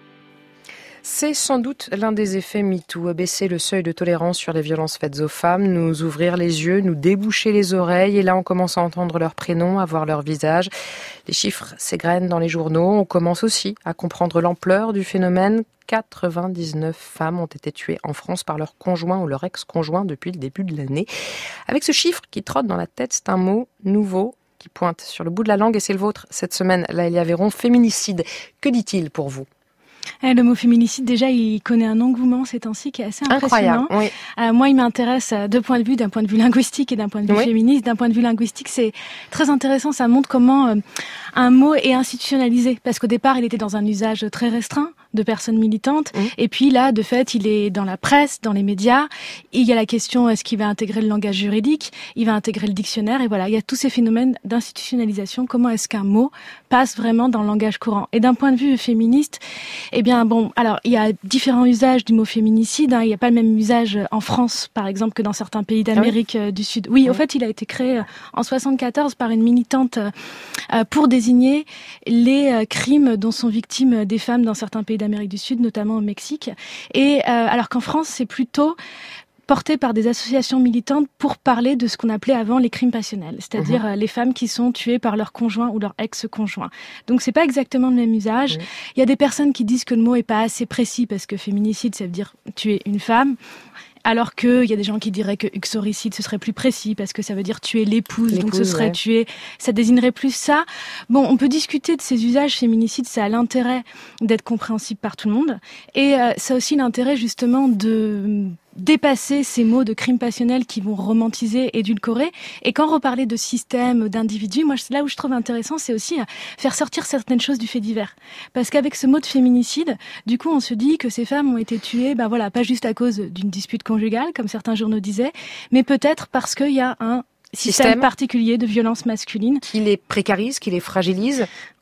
C'est sans doute l'un des effets MeToo, baisser le seuil de tolérance sur les violences faites aux femmes, nous ouvrir les yeux, nous déboucher les oreilles, et là on commence à entendre leurs prénoms, à voir leur visage. Les chiffres s'égrènent dans les journaux, on commence aussi à comprendre l'ampleur du phénomène. quatre-vingt-dix-neuf femmes ont été tuées en France par leur conjoint ou leur ex-conjoint depuis le début de l'année. Avec ce chiffre qui trotte dans la tête, c'est un mot nouveau qui pointe sur le bout de la langue, et c'est le vôtre cette semaine, Laëlia Véron, féminicide. Que dit-il pour vous ? Le mot féminicide, déjà, il connaît un engouement ces temps-ci qui est assez impressionnant. Incroyable, oui. Euh, moi, il m'intéresse de deux points de vue, d'un point de vue linguistique et d'un point de vue oui. féministe. D'un point de vue linguistique, c'est très intéressant. Ça montre comment euh, un mot est institutionnalisé. Parce qu'au départ, il était dans un usage très restreint de personnes militantes. Mmh. Et puis là, de fait, il est dans la presse, dans les médias. Il y a la question, est-ce qu'il va intégrer le langage juridique ? Il va intégrer le dictionnaire. Et voilà, il y a tous ces phénomènes d'institutionnalisation. Comment est-ce qu'un mot passe vraiment dans le langage courant ? Et d'un point de vue féministe, eh bien, bon, alors, il y a différents usages du mot féminicide. Hein. Il n'y a pas le même usage en France, par exemple, que dans certains pays d'Amérique ah oui du Sud. Oui, oui, en fait, il a été créé en soixante-quatorze par une militante euh, pour désigner les euh, crimes dont sont victimes des femmes dans certains pays d'Amérique du Sud, notamment au Mexique. Et euh, alors qu'en France, c'est plutôt porté par des associations militantes pour parler de ce qu'on appelait avant les crimes passionnels, c'est-à-dire mmh. les femmes qui sont tuées par leur conjoint ou leur ex-conjoint. Donc c'est pas exactement le même usage. Mmh. Il y a des personnes qui disent que le mot est pas assez précis parce que féminicide, ça veut dire tuer une femme. Alors qu'il y a des gens qui diraient que uxoricide, ce serait plus précis parce que ça veut dire tuer l'épouse, l'épouse donc ce serait ouais. tuer, ça désignerait plus ça. Bon, on peut discuter de ces usages féminicides, ça a l'intérêt d'être compréhensible par tout le monde. Et euh, ça a aussi l'intérêt justement de dépasser ces mots de crimes passionnels qui vont romantiser, édulcorer. Et quand reparler de système, d'individus, moi, là où je trouve intéressant, c'est aussi faire sortir certaines choses du fait divers. Parce qu'avec ce mot de féminicide, du coup, on se dit que ces femmes ont été tuées, ben voilà, pas juste à cause d'une dispute conjugale, comme certains journaux disaient, mais peut-être parce qu'il y a un système, système particulier de violence masculine. Qui les précarise, qui les fragilise.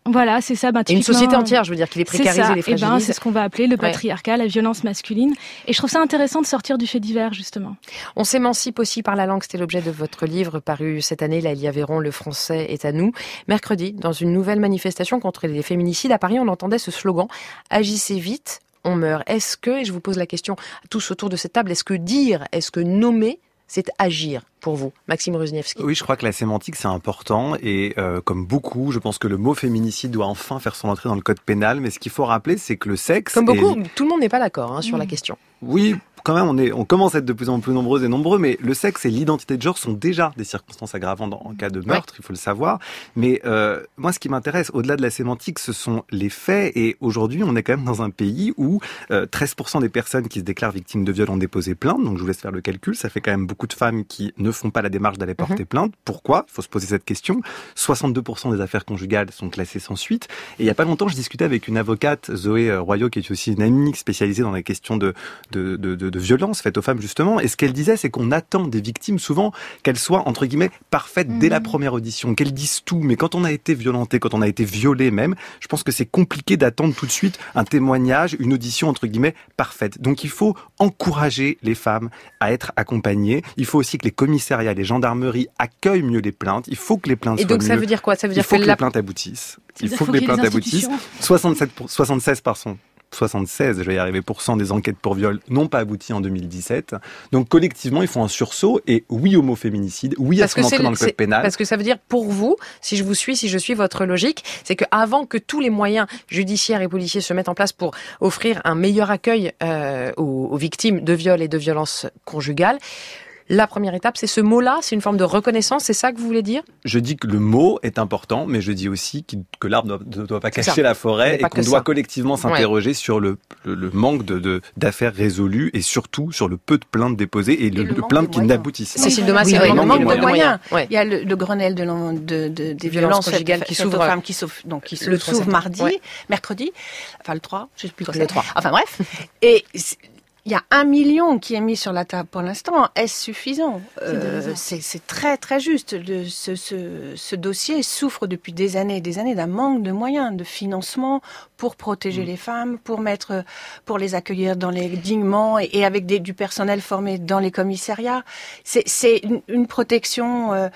Voilà, c'est ça. Ben, et une société entière, je veux dire, qui les précarise et les fragilise. Et ben, c'est ce qu'on va appeler le ouais. patriarcat, la violence masculine. Et je trouve ça intéressant de sortir du fait divers, justement. On s'émancipe aussi par la langue. C'était l'objet de votre livre paru cette année, Laëlie Aveyron, Le français est à nous. Mercredi, dans une nouvelle manifestation contre les féminicides à Paris, on entendait ce slogan « Agissez vite, on meurt ». Est-ce que, et je vous pose la question à tous autour de cette table, est-ce que dire, est-ce que nommer, c'est agir pour vous, Maxime Rusniewski? Oui, je crois que la sémantique, c'est important et euh, comme beaucoup, je pense que le mot féminicide doit enfin faire son entrée dans le code pénal. Mais ce qu'il faut rappeler, c'est que le sexe... Comme beaucoup, est... tout le monde n'est pas d'accord hein, sur mmh. la question. Oui, quand même, on, est, on commence à être de plus en plus nombreux et nombreux, mais le sexe et l'identité de genre sont déjà des circonstances aggravantes en cas de meurtre, ouais. il faut le savoir. Mais euh, moi, ce qui m'intéresse, au-delà de la sémantique, ce sont les faits. Et aujourd'hui, on est quand même dans un pays où euh, treize pour cent des personnes qui se déclarent victimes de viol ont déposé plainte. Donc, je vous laisse faire le calcul. Ça fait quand même beaucoup de femmes qui ne font pas la démarche d'aller porter mmh. plainte. Pourquoi ? Il faut se poser cette question. soixante-deux pour cent des affaires conjugales sont classées sans suite. Et il n'y a pas longtemps, je discutais avec une avocate, Zoé Royaux, qui est aussi une amie spécialisée dans les questions de, de, de, de, de violence faites aux femmes, justement. Et ce qu'elle disait, c'est qu'on attend des victimes, souvent, qu'elles soient, entre guillemets, parfaites mmh. dès la première audition, qu'elles disent tout. Mais quand on a été violenté, quand on a été violé même, je pense que c'est compliqué d'attendre tout de suite un témoignage, une audition, entre guillemets, parfaite. Donc il faut encourager les femmes à être accompagnées. Il faut aussi que les commissariats, les gendarmeries accueillent mieux les plaintes. Il faut que les plaintes Et soient donc mieux. ça veut dire quoi ? Ça veut dire Il faut que, que la... les plaintes aboutissent. Il faut faut que les plaintes les aboutissent. soixante-sept pour... soixante-seize par cent. soixante-seize, je vais y arriver, pour cent des enquêtes pour viol n'ont pas abouti en deux mille dix-sept. Donc collectivement, il faut un sursaut et oui au mot féminicide, oui à son entrée dans le code pénal. Parce que ça veut dire pour vous, si je vous suis, si je suis votre logique, c'est que avant que tous les moyens judiciaires et policiers se mettent en place pour offrir un meilleur accueil euh, aux, aux victimes de viols et de violences conjugales, la première étape, c'est ce mot-là, c'est une forme de reconnaissance, c'est ça que vous voulez dire ? Je dis que le mot est important, mais je dis aussi que l'arbre ne doit pas cacher la forêt et qu'on doit collectivement s'interroger ouais. sur le, le, le manque de, de, d'affaires résolues et surtout sur le peu de plaintes déposées et, et le, le, le plaintes qui n'aboutissent pas. Cécile Domas, oui, c'est le manque de moyens. moyens. Ouais. Il y a le, le Grenelle de, de, de, des violences violences conjugales qui s'ouvre, femmes qui s'ouvre, donc qui s'ouvre mardi, ouais. mercredi, enfin le trois, je sais plus quand c'est. Le trois. Enfin bref. Et il y a un million qui est mis sur la table pour l'instant. Est-ce suffisant ? euh, c'est, c'est très très juste. Le, ce, ce, ce dossier souffre depuis des années et des années d'un manque de moyens, de financement pour protéger mmh. les femmes, pour mettre, pour les accueillir dans les dignement et, et avec des, du personnel formé dans les commissariats. C'est, c'est une, une protection euh,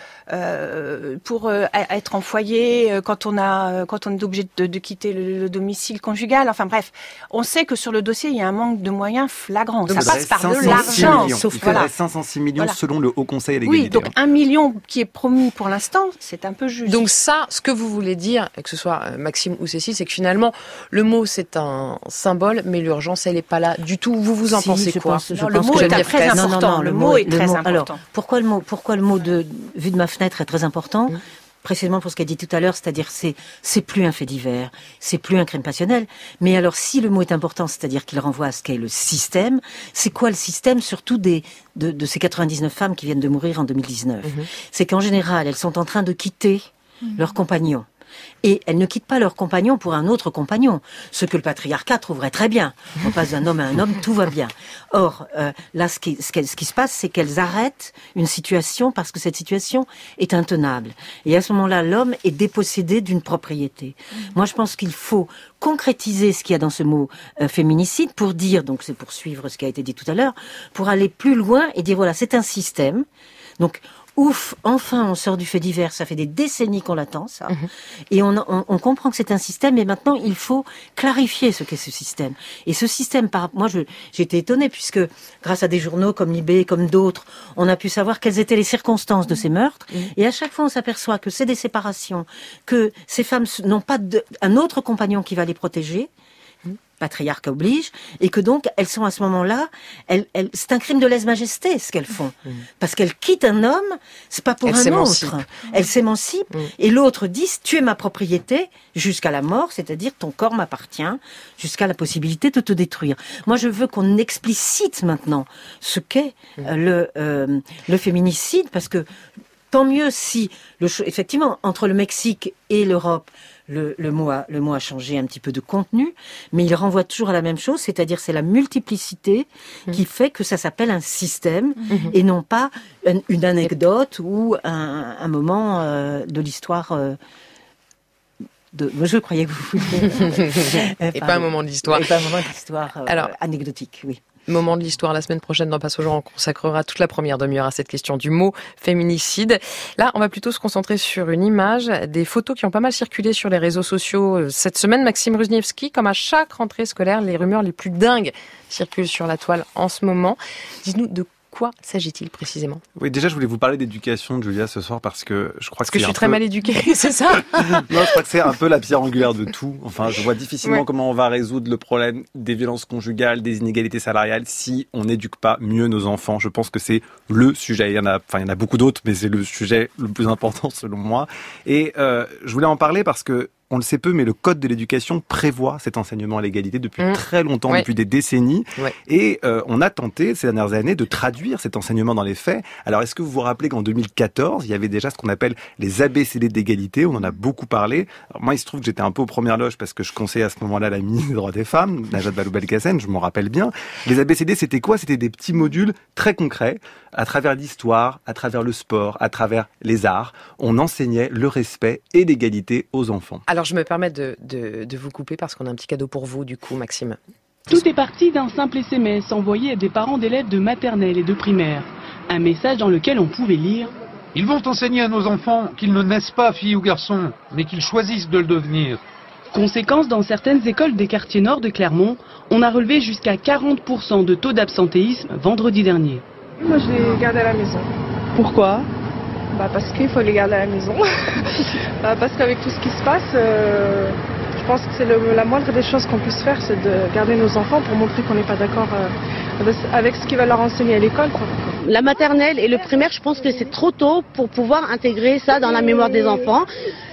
euh, pour euh, être en foyer euh, quand on a, quand on est obligé de, de quitter le, le domicile conjugal. Enfin bref, on sait que sur le dossier il y a un manque de moyens flagrant. Donc ça passe par de l'argent. Sauf il faudrait voilà. cinq cent six millions voilà. selon le Haut Conseil à l'égalité. Oui, donc un million qui est promis pour l'instant, c'est un peu juste. Donc ça, ce que vous voulez dire, que ce soit Maxime ou Cécile, c'est que finalement, le mot c'est un symbole, mais l'urgence elle n'est pas là du tout. Vous vous en si, pensez je quoi pense, je non, pense Le mot que est très important. Non, non, non, le, le mot est très mot, important. Alors, pourquoi le mot, pourquoi le mot de vu de ma fenêtre est très important? Mmh. Précisément pour ce qu'a dit tout à l'heure, c'est-à-dire c'est c'est plus un fait divers, c'est plus un crime passionnel. Mais alors si le mot est important, c'est-à-dire qu'il renvoie à ce qu'est le système, c'est quoi le système surtout des de, de ces quatre-vingt-dix-neuf femmes qui viennent de mourir en deux mille dix-neuf? Mmh. C'est qu'en général, elles sont en train de quitter mmh. leur compagnon. Et elles ne quittent pas leur compagnon pour un autre compagnon, ce que le patriarcat trouverait très bien. On passe d'un homme à un homme, tout va bien. Or, euh, là, ce qui, ce, qui, ce qui se passe, c'est qu'elles arrêtent une situation parce que cette situation est intenable. Et à ce moment-là, l'homme est dépossédé d'une propriété. Mmh. Moi, je pense qu'il faut concrétiser ce qu'il y a dans ce mot euh, féminicide pour dire, donc c'est pour suivre ce qui a été dit tout à l'heure, pour aller plus loin et dire, voilà, c'est un système. Donc, ouf, enfin on sort du fait divers, ça fait des décennies qu'on l'attend ça, mmh. et on, on, on comprend que c'est un système, et maintenant il faut clarifier ce qu'est ce système. Et ce système, par, moi je, j'ai été étonnée puisque grâce à des journaux comme Libé, comme d'autres, on a pu savoir quelles étaient les circonstances de ces meurtres, mmh. et à chaque fois on s'aperçoit que c'est des séparations, que ces femmes n'ont pas de, un autre compagnon qui va les protéger, patriarcat oblige, et que donc elles sont à ce moment-là, elles, elles, c'est un crime de lèse-majesté ce qu'elles font, mmh. parce qu'elles quittent un homme, c'est pas pour elles un autre, elles s'émancipent, mmh. et l'autre dit tu es ma propriété jusqu'à la mort, c'est-à-dire ton corps m'appartient, jusqu'à la possibilité de te détruire. Moi je veux qu'on explicite maintenant ce qu'est mmh. euh, le euh, le féminicide, parce que tant mieux si, le, effectivement, entre le Mexique et l'Europe, le, le, mot a, le mot a changé un petit peu de contenu, mais il renvoie toujours à la même chose, c'est-à-dire c'est la multiplicité mmh. qui fait que ça s'appelle un système mmh. et non pas une, une anecdote ou un, un moment euh, de l'histoire euh, de... Moi, je croyais que vous vouliez... euh, et pas un moment de l'histoire. Et pas un moment de l'histoire euh, Alors, anecdotique, oui. Moment de l'histoire, la semaine prochaine dans Passe au genre, on consacrera toute la première demi-heure à cette question du mot féminicide. Là, on va plutôt se concentrer sur une image, des photos qui ont pas mal circulé sur les réseaux sociaux cette semaine. Maxime Ruzniewski, comme à chaque rentrée scolaire, les rumeurs les plus dingues circulent sur la toile en ce moment. Dites-nous de quoi s'agit-il précisément ? Oui, déjà, je voulais vous parler d'éducation, Julia, ce soir, parce que je crois parce que, que je suis un très peu... mal éduquée, c'est ça ? Non, je crois que c'est un peu la pierre angulaire de tout. Enfin, je vois difficilement ouais. comment on va résoudre le problème des violences conjugales, des inégalités salariales, si on n'éduque pas mieux nos enfants. Je pense que c'est le sujet. Il y en a, enfin, il y en a beaucoup d'autres, mais c'est le sujet le plus important selon moi. Et euh, je voulais en parler parce que on le sait peu, mais le Code de l'éducation prévoit cet enseignement à l'égalité depuis mmh. très longtemps, ouais. depuis des décennies. Ouais. Et euh, on a tenté ces dernières années de traduire cet enseignement dans les faits. Alors, est-ce que vous vous rappelez qu'en deux mille quatorze, il y avait déjà ce qu'on appelle les A B C D d'égalité ? On en a beaucoup parlé. Alors, moi, il se trouve que j'étais un peu aux premières loges parce que je conseillais à ce moment-là la ministre des Droits des Femmes, Najat Vallaud-Belkacem, je m'en rappelle bien. Les A B C D, c'était quoi ? C'était des petits modules très concrets à travers l'histoire, à travers le sport, à travers les arts. On enseignait le respect et l'égalité aux enfants. Alors, je me permets de, de, de vous couper parce qu'on a un petit cadeau pour vous, du coup, Maxime. Tout est parti d'un simple S M S envoyé à des parents d'élèves de maternelle et de primaire. Un message dans lequel on pouvait lire « Ils vont enseigner à nos enfants qu'ils ne naissent pas filles ou garçons, mais qu'ils choisissent de le devenir. » Conséquence, dans certaines écoles des quartiers nord de Clermont, on a relevé jusqu'à quarante pour cent de taux d'absentéisme vendredi dernier. Moi, je les garde à la maison. Pourquoi ? Bah parce qu'il faut les garder à la maison. bah parce qu'avec tout ce qui se passe, euh, je pense que c'est le, la moindre des choses qu'on puisse faire, c'est de garder nos enfants pour montrer qu'on n'est pas d'accord euh, avec ce qu'ils veulent leur enseigner à l'école, quoi. La maternelle et le primaire, je pense que c'est trop tôt pour pouvoir intégrer ça dans la mémoire des enfants,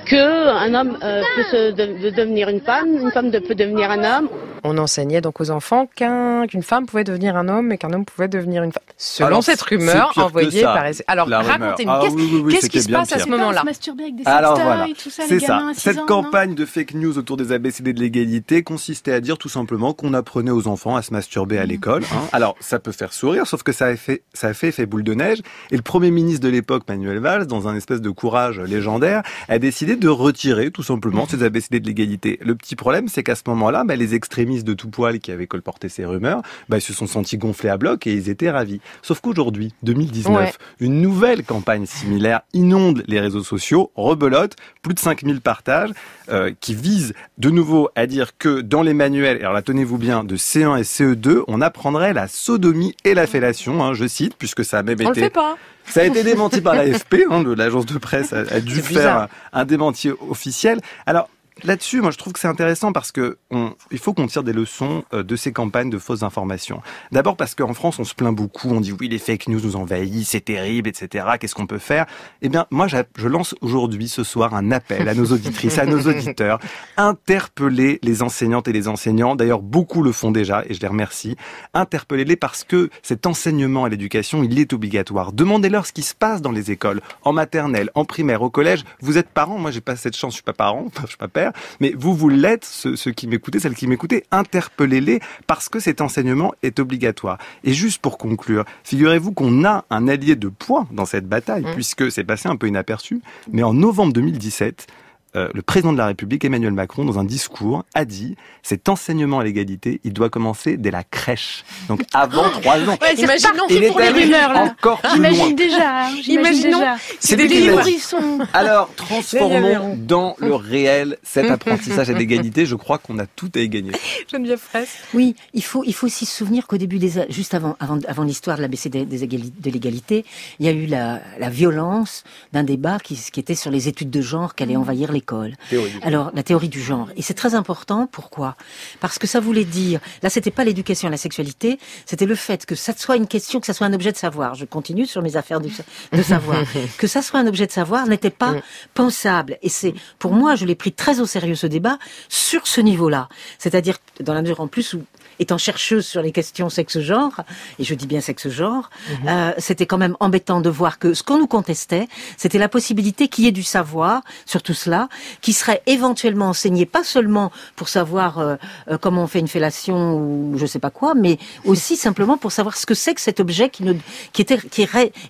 qu'un homme euh, peut se de, de devenir une femme, une femme de, peut devenir un homme. On enseignait donc aux enfants qu'un, qu'une femme pouvait devenir un homme et qu'un homme pouvait devenir une femme. Selon Alors, cette rumeur envoyée par... Alors, racontez-nous, ah, qu'est-ce, oui, oui, oui, qu'est-ce qui se passe pire. à ce moment-là ? Alors voilà, tout ça, c'est ça. Cette ans, campagne non de fake news autour des A B C D de l'égalité consistait à dire tout simplement qu'on apprenait aux enfants à se masturber à l'école. Hein. Alors, ça peut faire sourire, sauf que ça a fait, ça a fait effet boule de neige. Et le Premier ministre de l'époque, Manuel Valls, dans un espèce de courage légendaire, a décidé de retirer tout simplement ces A B C D de l'égalité. Le petit problème, c'est qu'à ce moment-là, bah, les extrémistes de tout poil qui avaient colporté ces rumeurs, bah, ils se sont sentis gonflés à bloc et ils étaient ravis. Sauf qu'aujourd'hui, deux mille dix-neuf, ouais. une nouvelle campagne similaire inonde les réseaux sociaux, rebelote, plus de cinq mille partages, euh, qui vise de nouveau à dire que dans les manuels, alors là, tenez-vous bien, de C un et C E deux, on apprendrait la sodomie et la fellation, hein, je cite, puisque ça a même on été... le fait pas. Ça a été démenti par l'A F P, hein, l'agence de presse a, a dû faire un, un démenti officiel. Alors, là-dessus, moi, je trouve que c'est intéressant parce que on, il faut qu'on tire des leçons de ces campagnes de fausses informations. D'abord parce qu'en France, on se plaint beaucoup, on dit oui, les fake news nous envahissent, c'est terrible, et cetera. Qu'est-ce qu'on peut faire ? Eh bien, moi, je lance aujourd'hui, ce soir, un appel à nos auditrices, à nos auditeurs, interpeller les enseignantes et les enseignants. D'ailleurs, beaucoup le font déjà, et je les remercie. Interpellez-les parce que cet enseignement à l'éducation, il est obligatoire. Demandez-leur ce qui se passe dans les écoles, en maternelle, en primaire, au collège. Vous êtes parents, moi, j'ai pas cette chance, je suis pas parent, enfin, je suis pas père. Mais vous, vous l'êtes, ceux, ceux qui m'écoutaient, celles qui m'écoutaient, interpellez-les parce que cet enseignement est obligatoire. Et juste pour conclure, figurez-vous qu'on a un allié de poids dans cette bataille, mmh. puisque c'est passé un peu inaperçu, mais en novembre deux mille dix-sept, Euh, le président de la République, Emmanuel Macron, dans un discours, a dit « Cet enseignement à l'égalité, il doit commencer dès la crèche. » Donc avant trois ans. Ouais, imaginons il est pour les rumeurs, là. Encore plus J'imagine loin. déjà. J'imagine déjà. C'est des nourrissons. Alors, transformons dans le réel cet apprentissage à l'égalité. Je crois qu'on a tout à y gagner. Geneviève Fraisse. Oui, il faut, il faut aussi se souvenir qu'au début des, juste avant, avant, avant l'histoire de l'A B C D des égalités, de l'égalité, il y a eu la, la violence d'un débat qui, qui était sur les études de genre qui allait envahir les l'école. Alors, la théorie du genre. Et c'est très important. Pourquoi ? Parce que ça voulait dire, là, c'était pas l'éducation à la sexualité, c'était le fait que ça soit une question, que ça soit un objet de savoir. Je continue sur mes affaires de, de savoir. Que ça soit un objet de savoir n'était pas pensable. Et c'est, pour moi, je l'ai pris très au sérieux, ce débat, sur ce niveau-là. C'est-à-dire, dans la mesure en plus où, étant chercheuse sur les questions sexe-genre, et je dis bien sexe-genre, mmh. euh, c'était quand même embêtant de voir que ce qu'on nous contestait, c'était la possibilité qu'il y ait du savoir sur tout cela, qui serait éventuellement enseigné, pas seulement pour savoir euh, euh, comment on fait une fellation ou je sais pas quoi, mais aussi simplement pour savoir ce que c'est que cet objet qui, ne, qui était, qui est, et je,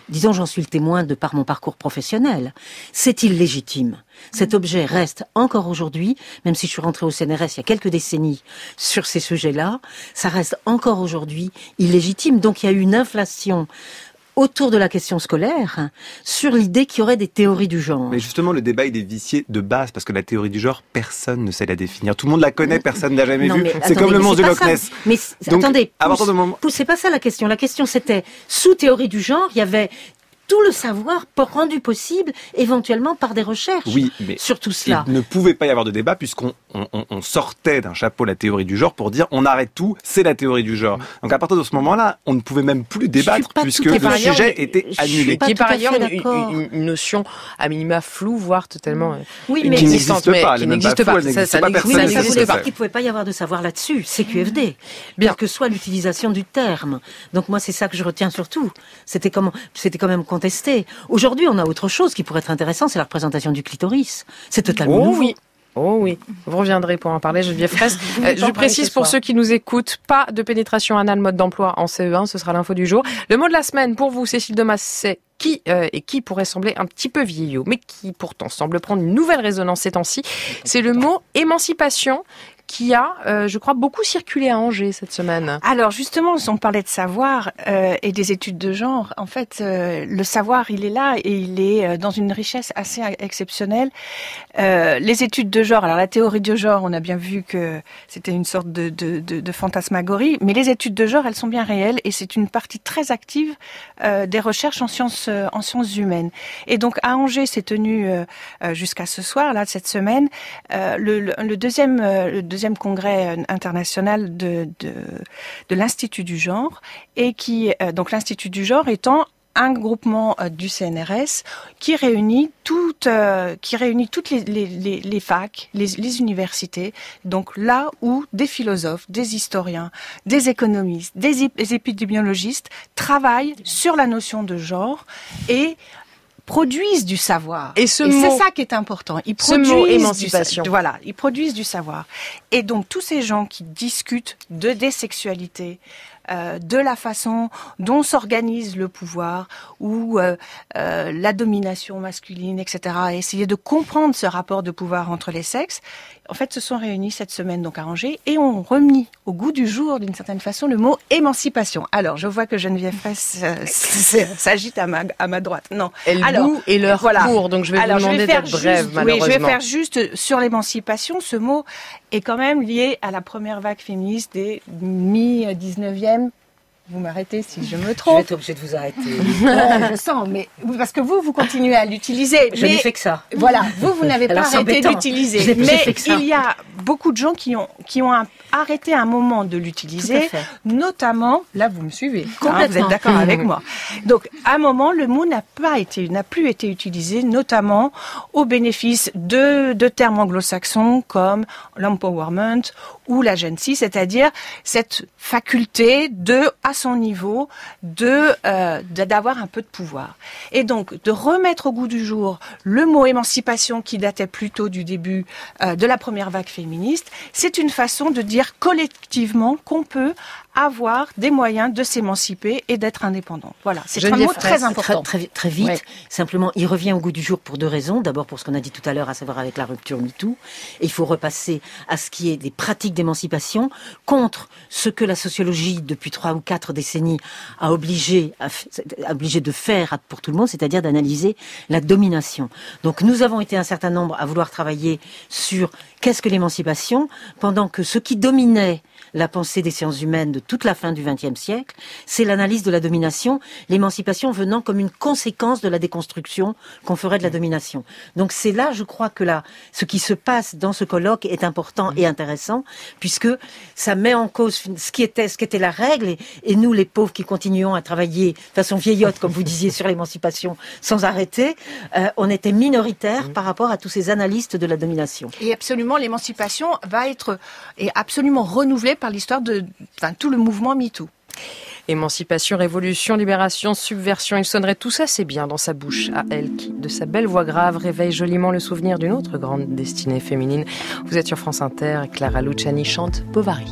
disons, j'en suis le témoin de par mon parcours professionnel. C'est illégitime. Cet objet reste encore aujourd'hui, même si je suis rentrée au C N R S il y a quelques décennies sur ces sujets-là, ça reste encore aujourd'hui illégitime. Donc il y a eu une inflation autour de la question scolaire, hein, sur l'idée qu'il y aurait des théories du genre. Mais justement, le débat, il est vicié de base, parce que la théorie du genre, personne ne sait la définir. Tout le monde la connaît, personne ne l'a jamais non, vue. C'est attendez, comme le monstre du Loch Ness. Mais Donc, attendez, à partir de moment... c'est pas ça la question. La question, c'était, sous théorie du genre, il y avait tout le savoir rendu possible éventuellement par des recherches oui, mais sur tout cela. Il ne pouvait pas y avoir de débat puisqu'on on, on, on sortait d'un chapeau la théorie du genre pour dire on arrête tout, c'est la théorie du genre. Donc à partir de ce moment-là, on ne pouvait même plus débattre puisque le ailleurs, sujet était annulé. Qui est par ailleurs une, une, une notion à minima floue, voire totalement oui, mais qui n'existe pas. Qui n'existe pas. Ça, ça n'existe pas. Il ne pouvait pas y avoir de savoir là-dessus. C'est Q F D. Bien que soit l'utilisation du terme. Donc moi, c'est ça que je retiens surtout. C'était comment, c'était quand même contesté. Aujourd'hui, on a autre chose qui pourrait être intéressant, c'est la représentation du clitoris. C'est totalement oh, nouveau. Oui. Oh oui, vous reviendrez pour en parler, Geneviève Fraisse. Euh, je précise pour ceux qui nous écoutent, pas de pénétration anale mode d'emploi en C E un, ce sera l'info du jour. Le mot de la semaine pour vous, Cécile Demas, c'est qui euh, et qui pourrait sembler un petit peu vieillot, mais qui pourtant semble prendre une nouvelle résonance ces temps-ci. C'est le mot émancipation qui a, euh, je crois, beaucoup circulé à Angers cette semaine. Alors justement, on parlait de savoir euh, et des études de genre. En fait, euh, le savoir, il est là et il est dans une richesse assez exceptionnelle. Euh, les études de genre, alors la théorie de genre, on a bien vu que c'était une sorte de, de, de, de fantasmagorie, mais les études de genre, elles sont bien réelles et c'est une partie très active euh, des recherches en sciences, euh, en sciences humaines. Et donc à Angers, c'est tenu euh, jusqu'à ce soir, là, cette semaine, euh, le, le, le deuxième... Euh, le deuxième congrès international de, de, de l'Institut du genre et qui, donc l'Institut du genre étant un groupement du C N R S qui réunit toutes, euh, qui réunit toutes les, les, les, les facs, les, les universités, donc là où des philosophes, des historiens, des économistes, des, des épidémiologistes travaillent sur la notion de genre et produisent du savoir. Et, ce et mot, c'est ça qui est important. Ils produisent ce mot émancipation. Du, voilà, ils produisent du savoir. Et donc tous ces gens qui discutent de des sexualités, euh, de la façon dont s'organise le pouvoir ou euh, euh, la domination masculine, et cetera. Et essayer de comprendre ce rapport de pouvoir entre les sexes. En fait, se sont réunis cette semaine donc à Angers et ont remis au goût du jour, d'une certaine façon, le mot émancipation. Alors, je vois que Geneviève Fraisse euh, s'agite à ma, à ma droite. Non. Elle Alors, bout et leur voilà. court, donc je vais Alors, vous demander d'être brève, juste, malheureusement. Oui, je vais faire juste sur l'émancipation. Ce mot est quand même lié à la première vague féministe des mi-dix-neuvième. Vous m'arrêtez si je me trompe. Je vais être obligée de vous arrêter. Ouais, je sens, mais parce que vous, vous continuez à l'utiliser. Je n'ai fait que ça. Voilà, vous, vous n'avez pas Alors, arrêté de l'utiliser. Mais fait que ça. il y a beaucoup de gens qui ont qui ont un, arrêté un moment de l'utiliser, notamment. Là, vous me suivez. Hein, vous êtes d'accord mmh. avec moi. Donc, à un moment, le mot n'a pas été, n'a plus été utilisé, notamment au bénéfice de de termes anglo-saxons comme l'empowerment ou l'agency, c'est-à-dire cette faculté de à son niveau de euh, d'avoir un peu de pouvoir. Et donc de remettre au goût du jour le mot émancipation qui datait plutôt du début euh, de la première vague féministe, c'est une façon de dire collectivement qu'on peut avoir des moyens de s'émanciper et d'être indépendant. Voilà, c'est un mot très important. Très, très, très vite, ouais. Simplement, il revient au goût du jour pour deux raisons. D'abord pour ce qu'on a dit tout à l'heure, à savoir avec la rupture MeToo. Et il faut repasser à ce qui est des pratiques d'émancipation contre ce que la sociologie, depuis trois ou quatre décennies, a obligé, a, a obligé de faire pour tout le monde, c'est-à-dire d'analyser la domination. Donc nous avons été un certain nombre à vouloir travailler sur qu'est-ce que l'émancipation, pendant que ce qui dominait la pensée des sciences humaines de toute la fin du vingtième siècle, c'est l'analyse de la domination, l'émancipation venant comme une conséquence de la déconstruction qu'on ferait de la domination. Donc c'est là, je crois, que là, ce qui se passe dans ce colloque est important et intéressant, puisque ça met en cause ce qui était, ce qui était la règle, et, et nous, les pauvres qui continuons à travailler de façon vieillotte, comme vous disiez, sur l'émancipation, sans arrêter, euh, on était minoritaires par rapport à tous ces analystes de la domination. Et absolument, l'émancipation va être est absolument renouvelée par l'histoire de enfin, tout le mouvement MeToo. Émancipation, révolution, libération, subversion, il sonnerait tout ça, c'est bien dans sa bouche à elle qui, de sa belle voix grave, réveille joliment le souvenir d'une autre grande destinée féminine. Vous êtes sur France Inter, Clara Luciani chante Bovary.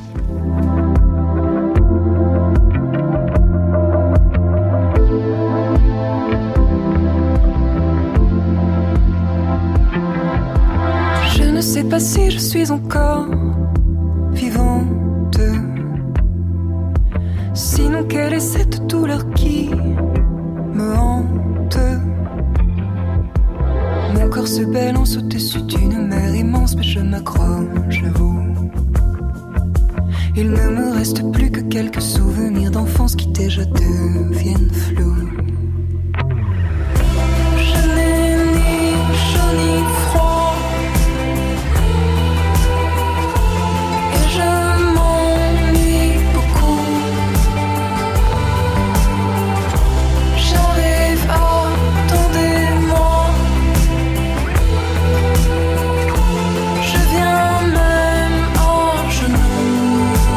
sais pas si je suis encore vivante. Sinon quelle est cette douleur qui me hante? Mon corps se balance au-dessus d'une mer immense, mais je m'accroche à vous. Il ne me reste plus que quelques souvenirs d'enfance qui déjà deviennent flous. Je n'ai ni chaud ni froid, et je m'ennuie beaucoup. J'arrive, attendez-moi. Je viens même à genoux.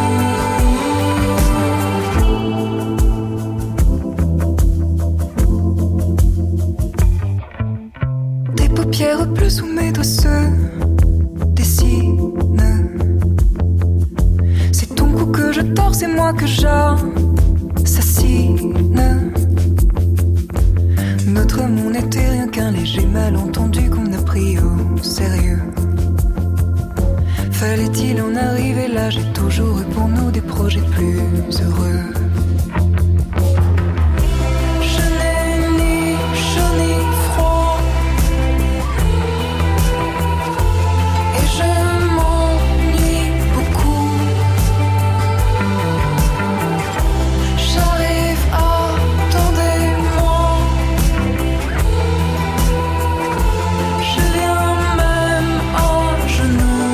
Des paupières bleues sous mes doigts se dessinent. C'est ton cou que je tords, c'est moi que j'assassine. Notre monde n'était rien qu'un léger malentendu qu'on a pris au sérieux. Fallait-il en arriver là? J'ai toujours eu pour nous des projets plus heureux. Je n'ai ni chaud ni froid, et je m'ennuie beaucoup. J'arrive, attendez-moi. Je viens même à genoux.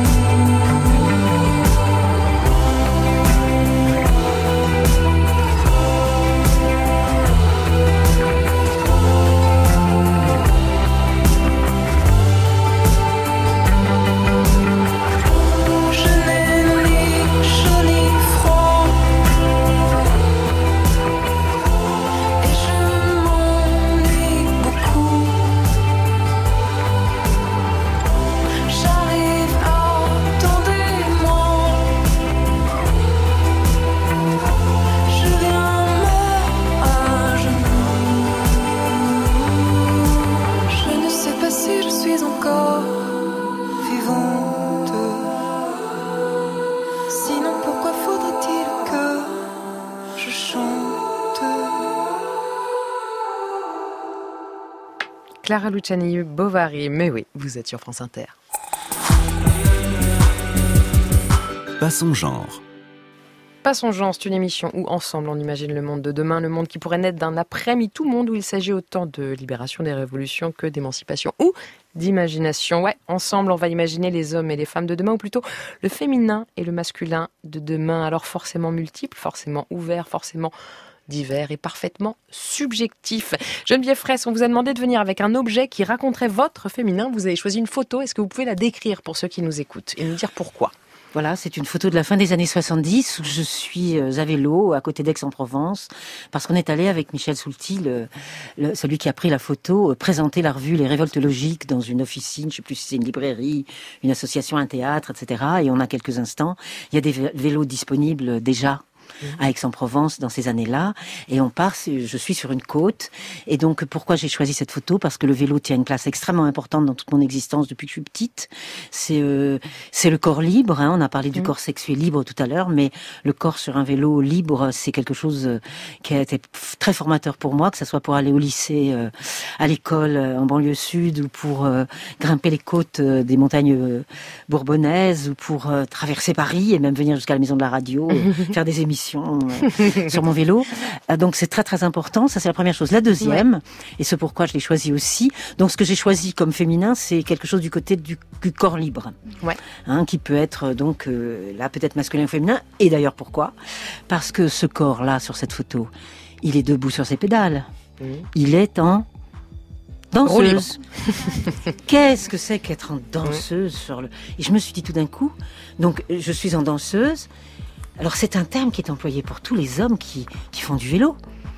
Je n'ai ni chaud ni froid, et je m'ennuie beaucoup. J'arrive, attendez-moi. Je viens même à genoux. Je ne sais pas si je suis encore vivante. Sinon pourquoi faudrait-il que je chante? Clara Luciani, Bovary, mais oui, vous êtes sur France Inter. Pas son genre. Pas son genre, c'est une émission où ensemble on imagine le monde de demain, le monde qui pourrait naître d'un après-MeToo, monde où il s'agit autant de libération des révolutions que d'émancipation ou d'imagination. Ouais, ensemble on va imaginer les hommes et les femmes de demain, ou plutôt le féminin et le masculin de demain, alors forcément multiples, forcément ouverts, forcément divers et parfaitement subjectifs. Geneviève Fraisse, on vous a demandé de venir avec un objet qui raconterait votre féminin. Vous avez choisi une photo, est-ce que vous pouvez la décrire pour ceux qui nous écoutent et nous dire pourquoi? Voilà, c'est une photo de la fin des années soixante-dix où je suis à vélo à côté d'Aix-en-Provence parce qu'on est allé avec Michel Soulty, le, le, celui qui a pris la photo, présenter la revue Les Révoltes Logiques dans une officine, je sais plus si c'est une librairie, une association, un théâtre, et cetera. Et on a quelques instants, il y a des vélos disponibles déjà à Aix-en-Provence dans ces années-là, et on part, je suis sur une côte, et donc pourquoi j'ai choisi cette photo? Parce que le vélo tient une place extrêmement importante dans toute mon existence depuis que je suis petite. C'est euh, c'est le corps libre, hein, on a parlé du mmh. corps sexué libre tout à l'heure, mais le corps sur un vélo libre, c'est quelque chose qui a été très formateur pour moi, que ce soit pour aller au lycée, euh, à l'école euh, en banlieue sud, ou pour euh, grimper les côtes euh, des montagnes euh, bourbonnaises, ou pour euh, traverser Paris, et même venir jusqu'à la maison de la radio, euh, faire des émissions euh, sur mon vélo. Euh, donc c'est très très important, ça c'est la première chose. La deuxième, ouais. et c'est pourquoi je l'ai choisi aussi, donc ce que j'ai choisi comme féminin, c'est quelque chose du côté du, du corps libre, ouais. hein, qui peut être donc euh, là peut-être masculin ou féminin, et d'ailleurs pourquoi? Parce que ce corps-là sur cette photo, il est debout sur ses pédales, mmh. il est en danseuse. Qu'est-ce que c'est qu'être en danseuse, mmh. sur le... Et je me suis dit tout d'un coup, donc je suis en danseuse. Alors c'est un terme qui est employé pour tous les hommes qui, qui font du vélo.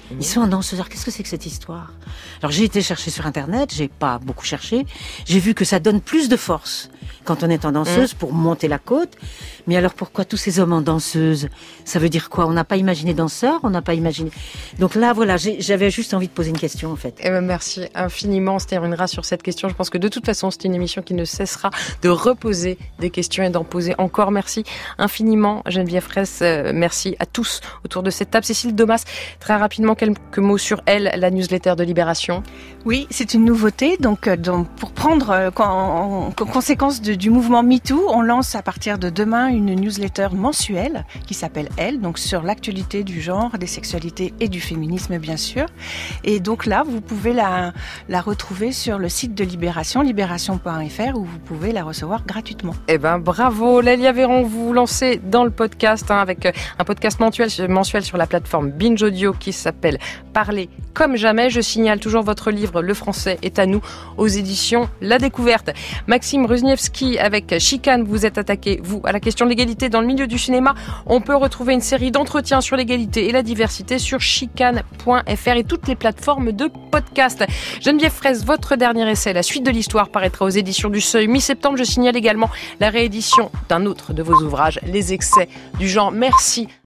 Mmh. Ils sont en danseurs. Qu'est-ce que c'est que cette histoire? Alors j'ai été chercher sur Internet, j'ai pas beaucoup cherché. J'ai vu que ça donne plus de force quand on est en danseuse mmh. pour monter la côte. Mais alors pourquoi tous ces hommes en danseuse? Ça veut dire quoi? On n'a pas imaginé danseur, on n'a pas imaginé... Donc là, voilà, j'ai, j'avais juste envie de poser une question, en fait. Eh ben, merci infiniment, on se terminera sur cette question. Je pense que de toute façon, c'est une émission qui ne cessera de reposer des questions et d'en poser encore. Merci infiniment, Geneviève Fraisse. Euh, merci à tous autour de cette table. Cécile Domas, très rapidement, quelques mots sur elle, la newsletter de Libération. Oui, c'est une nouveauté. Donc, euh, donc pour prendre euh, en, en conséquence de, du mouvement MeToo, on lance à partir de demain une newsletter mensuelle qui s'appelle Elle, donc sur l'actualité du genre, des sexualités et du féminisme, bien sûr. Et donc là, vous pouvez la, la retrouver sur le site de Libération, libération point f r, où vous pouvez la recevoir gratuitement. Eh ben, bravo. Lélia Véron, vous vous lancez dans le podcast, hein, avec un podcast mensuel, mensuel sur la plateforme Binge Audio qui s'appelle Parler comme jamais. Je signale toujours votre livre Le français est à nous aux éditions La Découverte. Maxime Ruzniewski avec Chicane, vous êtes attaqué, vous, à la question de l'égalité dans le milieu du cinéma. On peut retrouver une série d'entretiens sur l'égalité et la diversité sur chicane point f r et toutes les plateformes de podcast. Geneviève Fraisse, votre dernier essai, La suite de l'histoire, paraîtra aux éditions du Seuil mi-septembre. Je signale également la réédition d'un autre de vos ouvrages, Les excès du genre. Merci